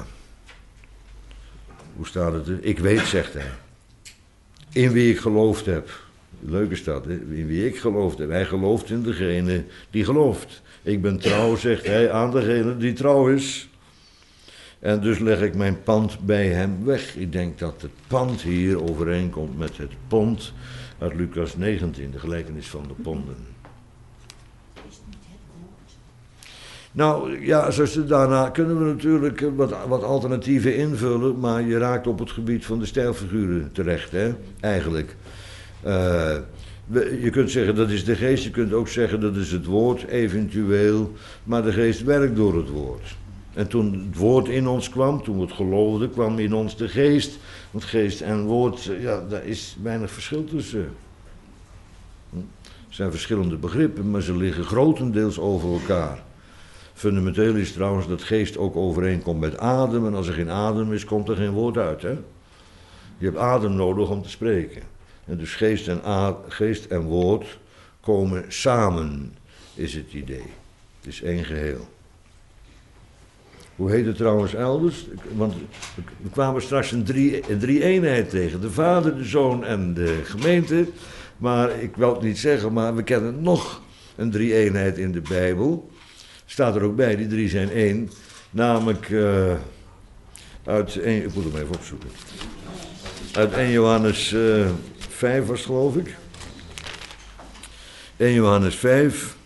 hoe staat het er? Ik weet, zegt hij. In wie ik geloofd heb. Leuk is dat, hè? In wie ik geloofd heb. Hij gelooft in degene die gelooft. Ik ben trouw, zegt hij, aan degene die trouw is. En dus leg ik mijn pand bij hem weg. Ik denk dat het pand hier overeenkomt met het pond uit Lucas negentien, de gelijkenis van de ponden. Nou ja, zuster, daarna kunnen we natuurlijk wat, wat alternatieven invullen, maar je raakt op het gebied van de stijlfiguren terecht, hè, eigenlijk. Uh, we, je kunt zeggen dat is de geest, je kunt ook zeggen dat is het woord, eventueel, maar de geest werkt door het woord. En toen het woord in ons kwam, toen we het geloofden, kwam in ons de geest. Want geest en woord, ja, daar is weinig verschil tussen. Er zijn verschillende begrippen, maar ze liggen grotendeels over elkaar. Fundamenteel is trouwens dat geest ook overeenkomt met adem. En als er geen adem is, komt er geen woord uit. Hè? Je hebt adem nodig om te spreken. En dus geest en, a- geest en woord komen samen, is het idee. Het is één geheel. Hoe heet het trouwens elders? Want we kwamen straks een drie, een drie eenheid tegen. De Vader, de Zoon en de gemeente. Maar ik wil het niet zeggen, maar we kennen nog een drie eenheid in de Bijbel. Staat er ook bij, die drie zijn één. Namelijk uh, uit één, ik moet hem even opzoeken. Uit één Johannes uh, vijf was het, geloof ik. één Johannes vijf.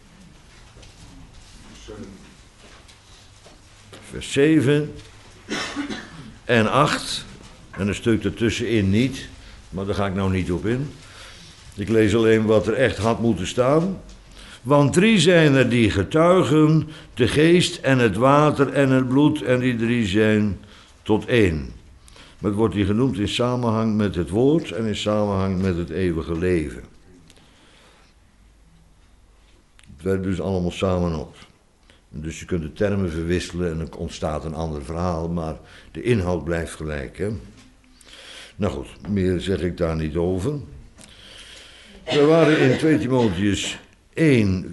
Vers zeven en acht. En een stuk ertussenin niet. Maar daar ga ik nou niet op in. Ik lees alleen wat er echt had moeten staan. Want drie zijn er die getuigen, de geest en het water en het bloed, en die drie zijn tot één. Maar het wordt hier genoemd in samenhang met het woord en in samenhang met het eeuwige leven. Het werkt dus allemaal samen op. Dus je kunt de termen verwisselen en er ontstaat een ander verhaal, maar de inhoud blijft gelijk. Hè? Nou goed, meer zeg ik daar niet over. We waren in twee Timotheüs één,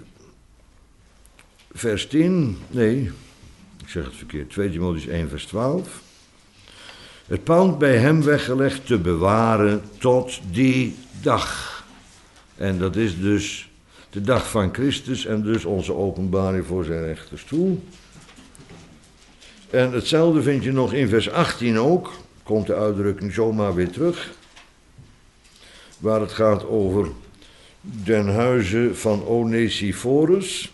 vers tien, nee, ik zeg het verkeerd, twee Timotheüs één, vers twaalf. Het pand bij hem weggelegd te bewaren tot die dag. En dat is dus de dag van Christus en dus onze openbaring voor zijn rechterstoel. En hetzelfde vind je nog in vers achttien ook, komt de uitdrukking zomaar weer terug, waar het gaat over den huize van Onesiphorus.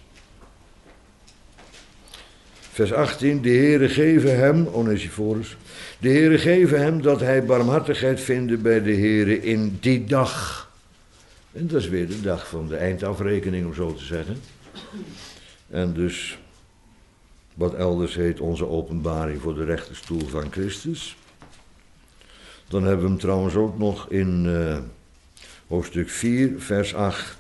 Vers achttien, de Heere geven hem, Onesiphorus, de Heere geven hem dat hij barmhartigheid vinde bij de Heere in die dag. En dat is weer de dag van de eindafrekening, om zo te zeggen. En dus, wat elders heet, onze openbaring voor de rechterstoel van Christus. Dan hebben we hem trouwens ook nog in uh, hoofdstuk vier, vers acht.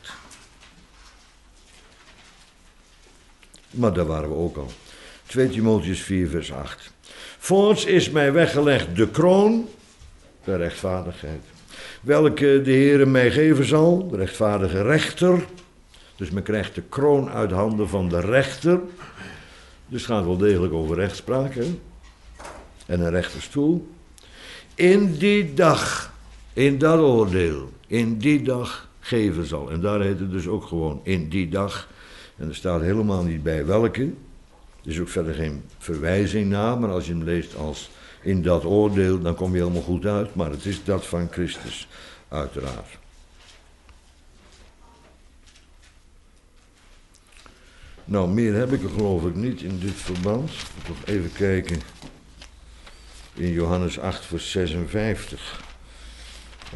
Maar daar waren we ook al. twee Timotheüs vier, vers acht. Voorts is mij weggelegd de kroon, de rechtvaardigheid, welke de Heere mij geven zal, de rechtvaardige rechter. Dus men krijgt de kroon uit handen van de rechter. Dus het gaat wel degelijk over rechtspraak, hè? En een rechterstoel. In die dag, in dat oordeel, in die dag geven zal. En daar heet het dus ook gewoon in die dag. En er staat helemaal niet bij welke. Er is ook verder geen verwijzing naar, maar als je hem leest als in dat oordeel, dan kom je helemaal goed uit. Maar het is dat van Christus, uiteraard. Nou, meer heb ik er geloof ik niet in dit verband. Ik moet nog even kijken. In Johannes acht, vers zesenvijftig. Uh,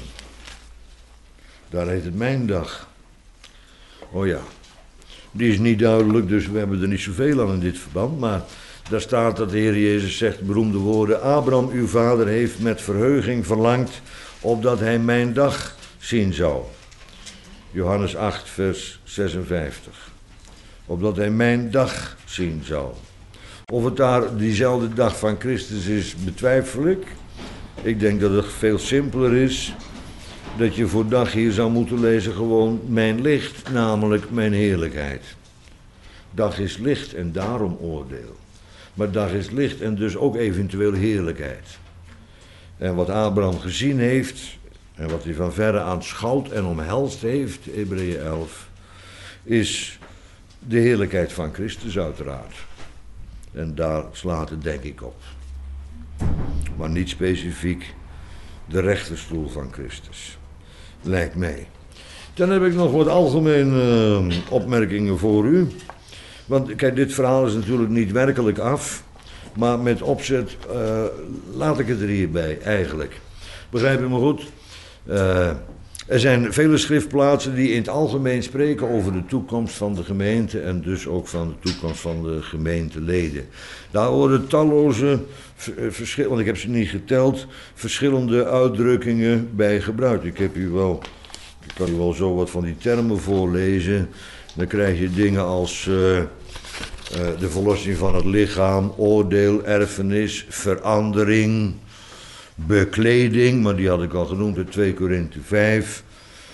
daar heet het mijn dag. Oh ja. Die is niet duidelijk, dus we hebben er niet zoveel aan in dit verband. Maar daar staat dat de Heer Jezus zegt, beroemde woorden. Abraham, uw vader, heeft met verheuging verlangd opdat hij mijn dag zien zou. Johannes acht, vers zesenvijftig. Opdat hij mijn dag zien zou. Of het daar diezelfde dag van Christus is, betwijfel ik. Ik denk dat het veel simpeler is. Dat je voor dag hier zou moeten lezen gewoon mijn licht, namelijk mijn heerlijkheid. Dag is licht en daarom oordeel. Maar dag is licht en dus ook eventueel heerlijkheid. En wat Abraham gezien heeft, en wat hij van verre aanschouwd en omhelst heeft, Hebreeën elf, is de heerlijkheid van Christus uiteraard. En daar slaat het denk ik op. Maar niet specifiek de rechterstoel van Christus. Lijkt mij. Dan heb ik nog wat algemene uh, opmerkingen voor u. Want kijk, dit verhaal is natuurlijk niet werkelijk af. Maar met opzet uh, laat ik het er hierbij eigenlijk. Begrijp je me goed? Uh, er zijn vele schriftplaatsen die in het algemeen spreken over de toekomst van de gemeente en dus ook van de toekomst van de gemeenteleden. Daar worden talloze verschillende, want ik heb ze niet geteld, verschillende uitdrukkingen bij gebruikt. Ik heb u wel, ik kan u wel zo wat van die termen voorlezen. Dan krijg je dingen als uh, uh, de verlossing van het lichaam, oordeel, erfenis, verandering, bekleding, maar die had ik al genoemd in twee Korinthe vijf.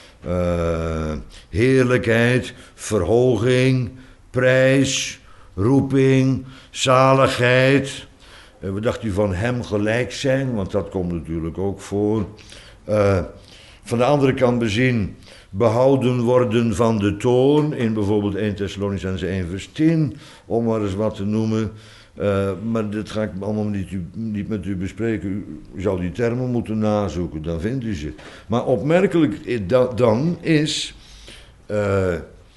Uh, heerlijkheid, verhoging, prijs, roeping, zaligheid. Uh, wat dacht u van hem gelijk zijn? Want dat komt natuurlijk ook voor. Uh, van de andere kant bezien, behouden worden van de toorn, in bijvoorbeeld eerste Thessalonicenzen één vers tien, om maar eens wat te noemen. Uh, maar dat ga ik allemaal niet, niet met u bespreken. U, u zou die termen moeten nazoeken, dan vindt u ze. Maar opmerkelijk dan is uh,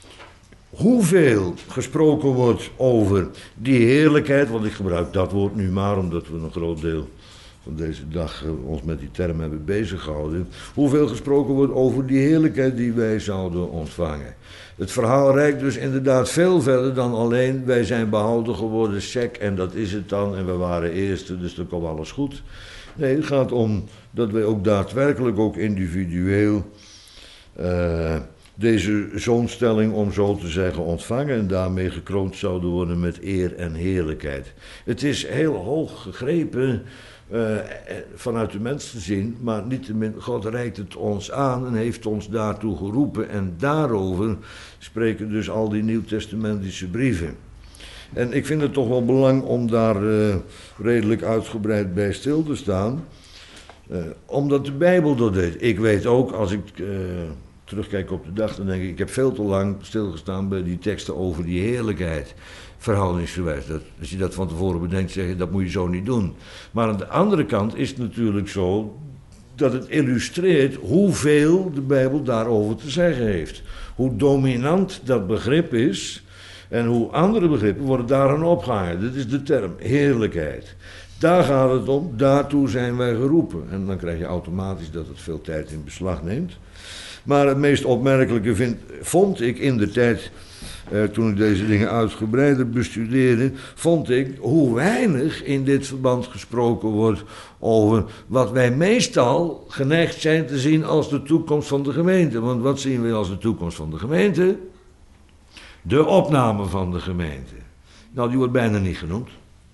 hoeveel gesproken wordt over die heerlijkheid, want ik gebruik dat woord nu maar omdat we een groot deel van deze dag uh, ons met die termen hebben bezig gehouden. Hoeveel gesproken wordt over die heerlijkheid die wij zouden ontvangen. Het verhaal reikt dus inderdaad veel verder dan alleen wij zijn behouden geworden, sec, en dat is het dan, en we waren eerste, dus dan komt alles goed. Nee, het gaat om dat wij ook daadwerkelijk, ook individueel, uh, deze zoonstelling, om zo te zeggen, ontvangen en daarmee gekroond zouden worden met eer en heerlijkheid. Het is heel hoog gegrepen, Uh, vanuit de mens te zien, maar niettemin, God reikt het ons aan en heeft ons daartoe geroepen en daarover spreken dus al die nieuwtestamentische brieven. En ik vind het toch wel belang om daar uh, redelijk uitgebreid bij stil te staan, uh, omdat de Bijbel dat deed. Ik weet ook, als ik uh, terugkijk op de dag, dan denk ik, ik heb veel te lang stilgestaan bij die teksten over die heerlijkheid. Verhoudingsgewijs. Dat, als je dat van tevoren bedenkt, zeg je, dat moet je zo niet doen. Maar aan de andere kant is het natuurlijk zo dat het illustreert hoeveel de Bijbel daarover te zeggen heeft. Hoe dominant dat begrip is en hoe andere begrippen worden daaraan opgehangen. Dat is de term, heerlijkheid. Daar gaat het om, daartoe zijn wij geroepen. En dan krijg je automatisch dat het veel tijd in beslag neemt. Maar het meest opmerkelijke vind, vond ik in de tijd, Uh, toen ik deze dingen uitgebreider bestudeerde, vond ik hoe weinig in dit verband gesproken wordt over wat wij meestal geneigd zijn te zien als de toekomst van de gemeente. Want wat zien we als de toekomst van de gemeente? De opname van de gemeente. Nou, die wordt bijna niet genoemd.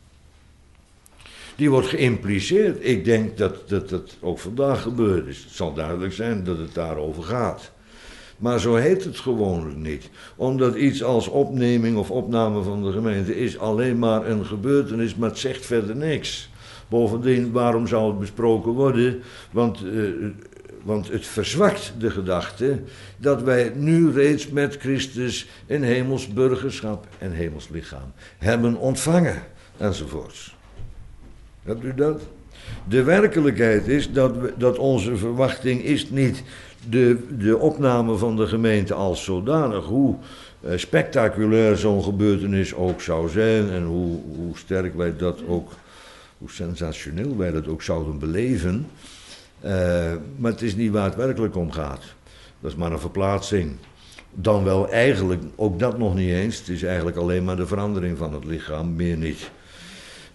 Die wordt geïmpliceerd. Ik denk dat dat, dat ook vandaag gebeurd is. Het zal duidelijk zijn dat het daarover gaat. Maar zo heet het gewoonlijk niet. Omdat iets als opneming of opname van de gemeente is alleen maar een gebeurtenis, maar het zegt verder niks. Bovendien, waarom zou het besproken worden? Want, uh, want het verzwakt de gedachte dat wij nu reeds met Christus een hemels burgerschap en hemels lichaam hebben ontvangen, enzovoorts. Hebt u dat? De werkelijkheid is dat, we, dat onze verwachting is niet de, de opname van de gemeente als zodanig, hoe uh, spectaculair zo'n gebeurtenis ook zou zijn en hoe, hoe sterk wij dat ook, hoe sensationeel wij dat ook zouden beleven. Uh, maar het is niet waar het werkelijk om gaat. Dat is maar een verplaatsing. Dan wel eigenlijk, ook dat nog niet eens, het is eigenlijk alleen maar de verandering van het lichaam, meer niet.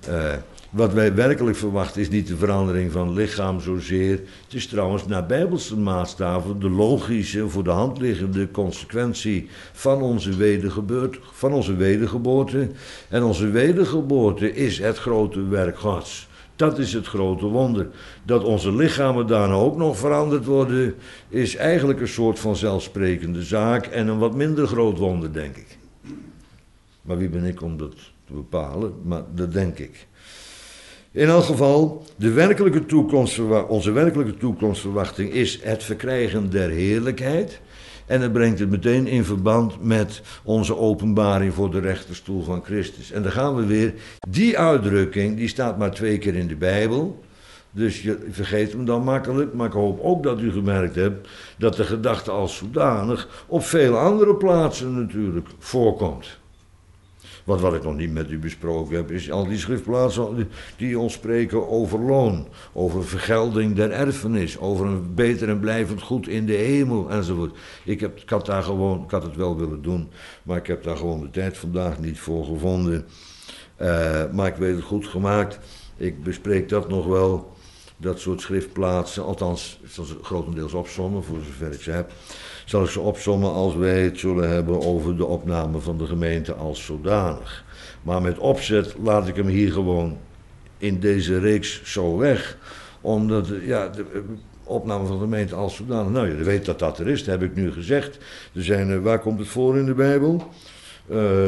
Uh, wat wij werkelijk verwachten is niet de verandering van het lichaam zozeer. Het is trouwens naar bijbelse maatstaven de logische, voor de hand liggende consequentie van onze wedergeboorte. Van onze wedergeboorte. En onze wedergeboorte is het grote werk Gods. Dat is het grote wonder. Dat onze lichamen daarna ook nog veranderd worden, is eigenlijk een soort van zelfsprekende zaak en een wat minder groot wonder, denk ik. Maar wie ben ik om dat te bepalen? Maar dat denk ik. In elk geval, de werkelijke toekomstverwa- onze werkelijke toekomstverwachting is het verkrijgen der heerlijkheid. En het brengt het meteen in verband met onze openbaring voor de rechterstoel van Christus. En dan gaan we weer. Die uitdrukking, die staat maar twee keer in de Bijbel. Dus je vergeet hem dan makkelijk. Maar ik hoop ook dat u gemerkt hebt dat de gedachte als zodanig op veel andere plaatsen natuurlijk voorkomt. Want wat ik nog niet met u besproken heb, is al die schriftplaatsen die ons spreken over loon, over vergelding der erfenis, over een beter en blijvend goed in de hemel enzovoort. Ik, heb, ik, had daar gewoon, ik had het wel willen doen, maar ik heb daar gewoon de tijd vandaag niet voor gevonden. Uh, maar ik weet het goed gemaakt. Ik bespreek dat nog wel, dat soort schriftplaatsen, althans, ik zal ze grotendeels opsommen, voor zover ik ze heb. Zal ik ze opsommen als wij het zullen hebben over de opname van de gemeente als zodanig. Maar met opzet laat ik hem hier gewoon in deze reeks zo weg. Omdat, ja, de opname van de gemeente als zodanig, nou je weet dat dat er is, dat heb ik nu gezegd. Er zijn, uh, waar komt het voor in de Bijbel? Uh,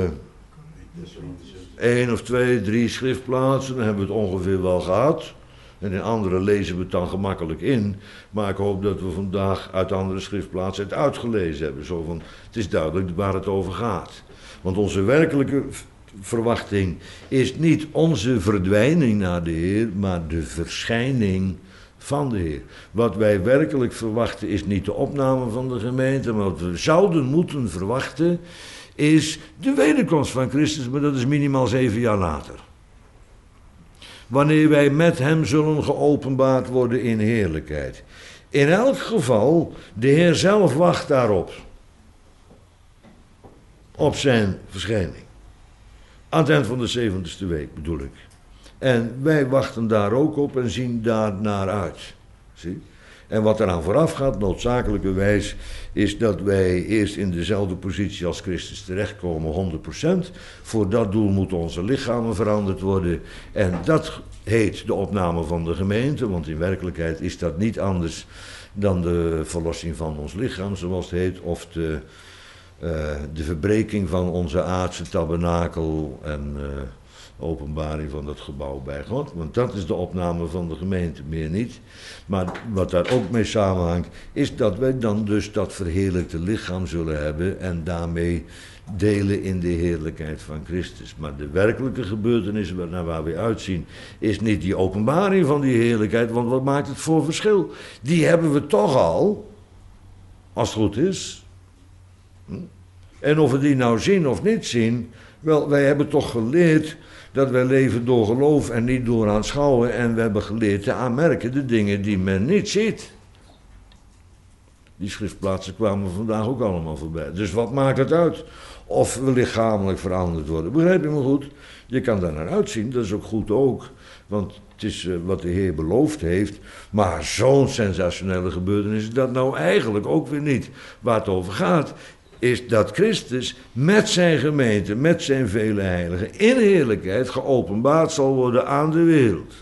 Eén of twee, drie schriftplaatsen, dan hebben we het ongeveer wel gehad. En in andere lezen we het dan gemakkelijk in. Maar ik hoop dat we vandaag uit andere schriftplaatsen het uitgelezen hebben. Zo van, het is duidelijk waar het over gaat. Want onze werkelijke verwachting is niet onze verdwijning naar de Heer, maar de verschijning van de Heer. Wat wij werkelijk verwachten is niet de opname van de gemeente, maar wat we zouden moeten verwachten is de wederkomst van Christus, maar dat is minimaal zeven jaar later. Wanneer wij met hem zullen geopenbaard worden in heerlijkheid. In elk geval, de Heer zelf wacht daarop. Op zijn verschijning. Aan het eind van de zeventigste week bedoel ik. En wij wachten daar ook op en zien daar naar uit. Zie? En wat eraan vooraf gaat, noodzakelijkerwijs, is dat wij eerst in dezelfde positie als Christus terechtkomen, honderd procent. Voor dat doel moeten onze lichamen veranderd worden. En dat heet de opname van de gemeente, want in werkelijkheid is dat niet anders dan de verlossing van ons lichaam, zoals het heet, of de, uh, de verbreking van onze aardse tabernakel en uh, openbaring van dat gebouw bij God. Want dat is de opname van de gemeente, meer niet. Maar wat daar ook mee samenhangt, is dat wij dan dus dat verheerlijkte lichaam zullen hebben en daarmee delen in de heerlijkheid van Christus. Maar de werkelijke gebeurtenis naar waar we uitzien, is niet die openbaring van die heerlijkheid, want wat maakt het voor verschil? Die hebben we toch al, als het goed is. En of we die nou zien of niet zien, wel, wij hebben toch geleerd dat wij leven door geloof en niet door aanschouwen. En we hebben geleerd te aanmerken de dingen die men niet ziet. Die schriftplaatsen kwamen vandaag ook allemaal voorbij. Dus wat maakt het uit of we lichamelijk veranderd worden? Begrijp je me goed? Je kan daar naar uitzien, dat is ook goed ook. Want het is uh, wat de Heer beloofd heeft. Maar zo'n sensationele gebeurtenis is dat nou eigenlijk ook weer niet. Waar het over gaat is dat Christus met zijn gemeente, met zijn vele heiligen, in heerlijkheid geopenbaard zal worden aan de wereld.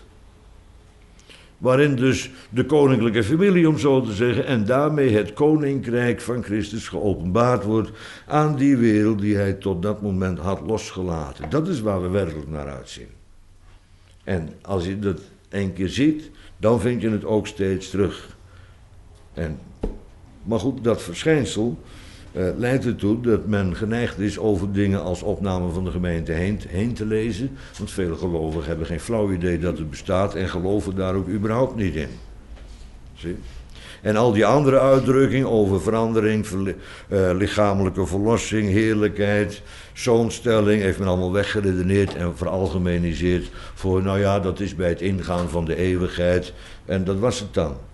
Waarin dus de koninklijke familie, om zo te zeggen, en daarmee het koninkrijk van Christus geopenbaard wordt aan die wereld die hij tot dat moment had losgelaten. Dat is waar we werkelijk naar uitzien. En als je dat één keer ziet, dan vind je het ook steeds terug. En, maar goed, dat verschijnsel Uh, leidt ertoe dat men geneigd is over dingen als opname van de gemeente heen, heen te lezen. Want vele gelovigen hebben geen flauw idee dat het bestaat en geloven daar ook überhaupt niet in. Zie? En al die andere uitdrukkingen over verandering, verli- uh, lichamelijke verlossing, heerlijkheid, zoonstelling, heeft men allemaal weggeredeneerd en veralgemeniseerd voor, nou ja, dat is bij het ingaan van de eeuwigheid en dat was het dan.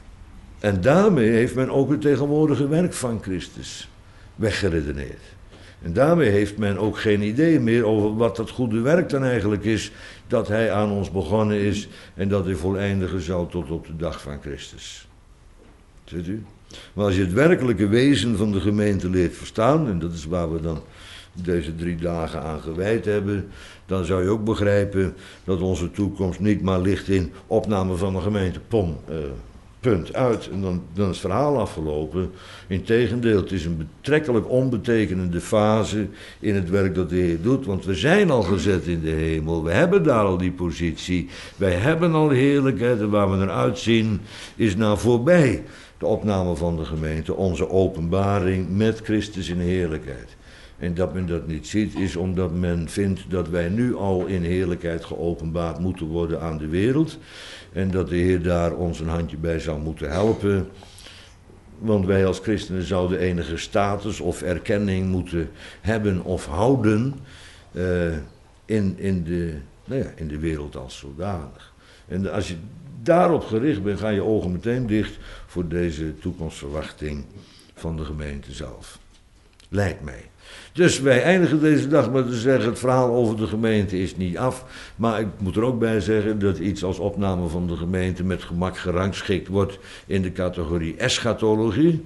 En daarmee heeft men ook het tegenwoordige werk van Christus weggeredeneerd. En daarmee heeft men ook geen idee meer over wat dat goede werk dan eigenlijk is, dat hij aan ons begonnen is en dat hij voleindigen zal tot op de dag van Christus. Ziet u? Maar als je het werkelijke wezen van de gemeente leert verstaan, en dat is waar we dan deze drie dagen aan gewijd hebben, dan zou je ook begrijpen dat onze toekomst niet maar ligt in opname van de gemeente, pom, uh, punt, uit. En dan, dan is het verhaal afgelopen. Integendeel, het is een betrekkelijk onbetekenende fase in het werk dat de Heer doet, want we zijn al gezet in de hemel, we hebben daar al die positie, wij hebben al heerlijkheid en waar we naar uitzien is nou voorbij de opname van de gemeente, onze openbaring met Christus in heerlijkheid. En dat men dat niet ziet is omdat men vindt dat wij nu al in heerlijkheid geopenbaard moeten worden aan de wereld. En dat de Heer daar ons een handje bij zou moeten helpen. Want wij als christenen zouden enige status of erkenning moeten hebben of houden uh, in, in, de, nou ja, in de wereld als zodanig. En als je daarop gericht bent, gaan je ogen meteen dicht voor deze toekomstverwachting van de gemeente zelf. Lijkt mij. Dus wij eindigen deze dag met te zeggen, het verhaal over de gemeente is niet af. Maar ik moet er ook bij zeggen dat iets als opname van de gemeente met gemak gerangschikt wordt in de categorie eschatologie.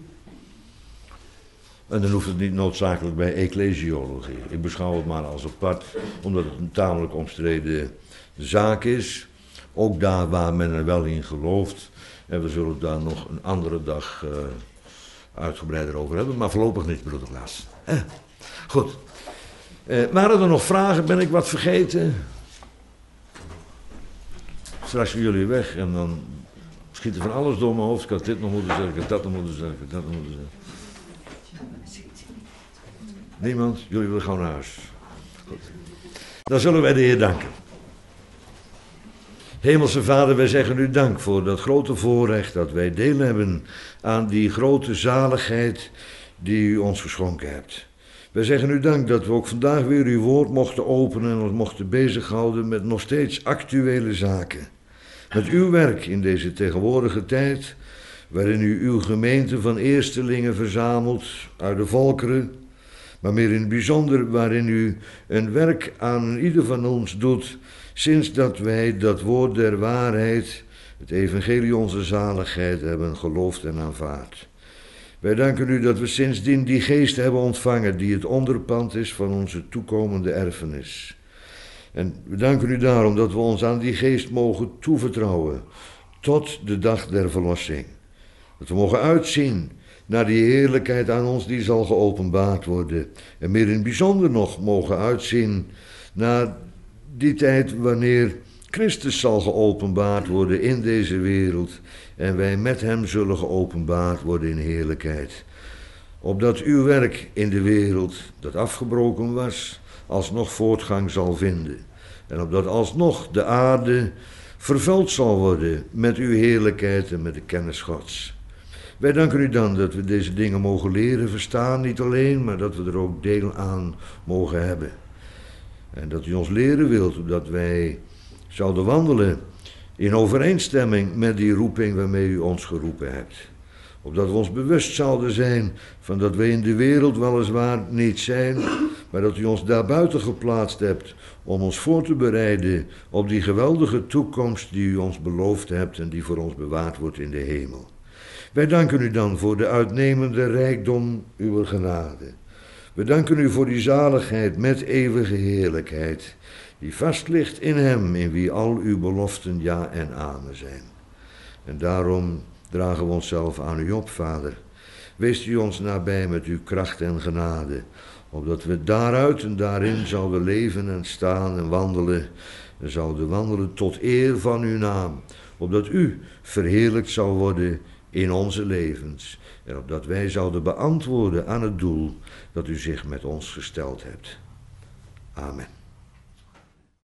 En dan hoeft het niet noodzakelijk bij ecclesiologie. Ik beschouw het maar als apart, omdat het een tamelijk omstreden zaak is. Ook daar waar men er wel in gelooft. En we zullen daar nog een andere dag uh, uitgebreider over hebben. Maar voorlopig niet, broeder Klaas. Eh, goed. Uh, waren er nog vragen? Ben ik wat vergeten? Straks zijn jullie weg en dan schiet er van alles door mijn hoofd. Ik had dit nog moeten zeggen, ik had dat nog moeten zeggen, ik had dat nog moeten zeggen. Niemand? Jullie willen gewoon naar huis. Goed. Dan zullen wij de Heer danken. Hemelse Vader, wij zeggen u dank voor dat grote voorrecht dat wij deel hebben aan die grote zaligheid die u ons geschonken hebt. Wij zeggen u dank dat we ook vandaag weer uw woord mochten openen en ons mochten bezighouden met nog steeds actuele zaken. Met uw werk in deze tegenwoordige tijd, waarin u uw gemeente van eerstelingen verzamelt uit de volkeren, maar meer in het bijzonder waarin u een werk aan ieder van ons doet, sinds dat wij dat woord der waarheid, het evangelie onze zaligheid, hebben geloofd en aanvaard. Wij danken u dat we sindsdien die geest hebben ontvangen die het onderpand is van onze toekomende erfenis. En we danken u daarom dat we ons aan die geest mogen toevertrouwen tot de dag der verlossing. Dat we mogen uitzien naar die heerlijkheid aan ons die zal geopenbaard worden. En meer in het bijzonder nog mogen uitzien naar die tijd wanneer Christus zal geopenbaard worden in deze wereld en wij met hem zullen geopenbaard worden in heerlijkheid. Opdat uw werk in de wereld, dat afgebroken was, alsnog voortgang zal vinden. En opdat alsnog de aarde vervuld zal worden met uw heerlijkheid en met de kennis Gods. Wij danken u dan dat we deze dingen mogen leren verstaan, niet alleen, maar dat we er ook deel aan mogen hebben. En dat u ons leren wilt, opdat wij zouden wandelen in overeenstemming met die roeping waarmee u ons geroepen hebt. Opdat we ons bewust zouden zijn van dat wij in de wereld weliswaar niet zijn, maar dat u ons daarbuiten geplaatst hebt om ons voor te bereiden op die geweldige toekomst die u ons beloofd hebt en die voor ons bewaard wordt in de hemel. Wij danken u dan voor de uitnemende rijkdom uw genade. We danken u voor die zaligheid met eeuwige heerlijkheid, die vast ligt in hem, in wie al uw beloften ja en amen zijn. En daarom dragen we onszelf aan u op, Vader. Wees u ons nabij met uw kracht en genade, opdat we daaruit en daarin zouden leven en staan en wandelen, en zouden wandelen tot eer van uw naam, opdat u verheerlijkt zou worden in onze levens, en opdat wij zouden beantwoorden aan het doel dat u zich met ons gesteld hebt. Amen.